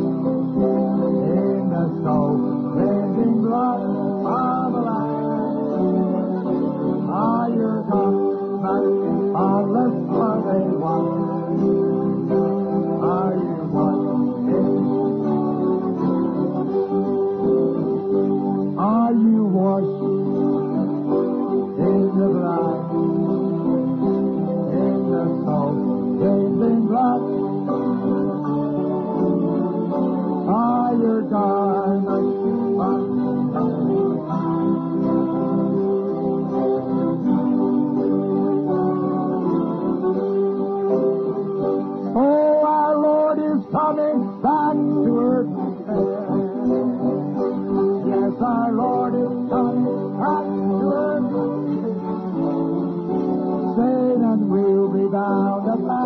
S3: in the soul cleansing blood of the Lamb? Are your garments spotless for they white? Are you washed in? Are you washed in the blood, in the soul cleansing blood? Are your garments oh, our Lord is coming back to earth. Yes, our Lord is coming back to earth. Satan will be bound at last.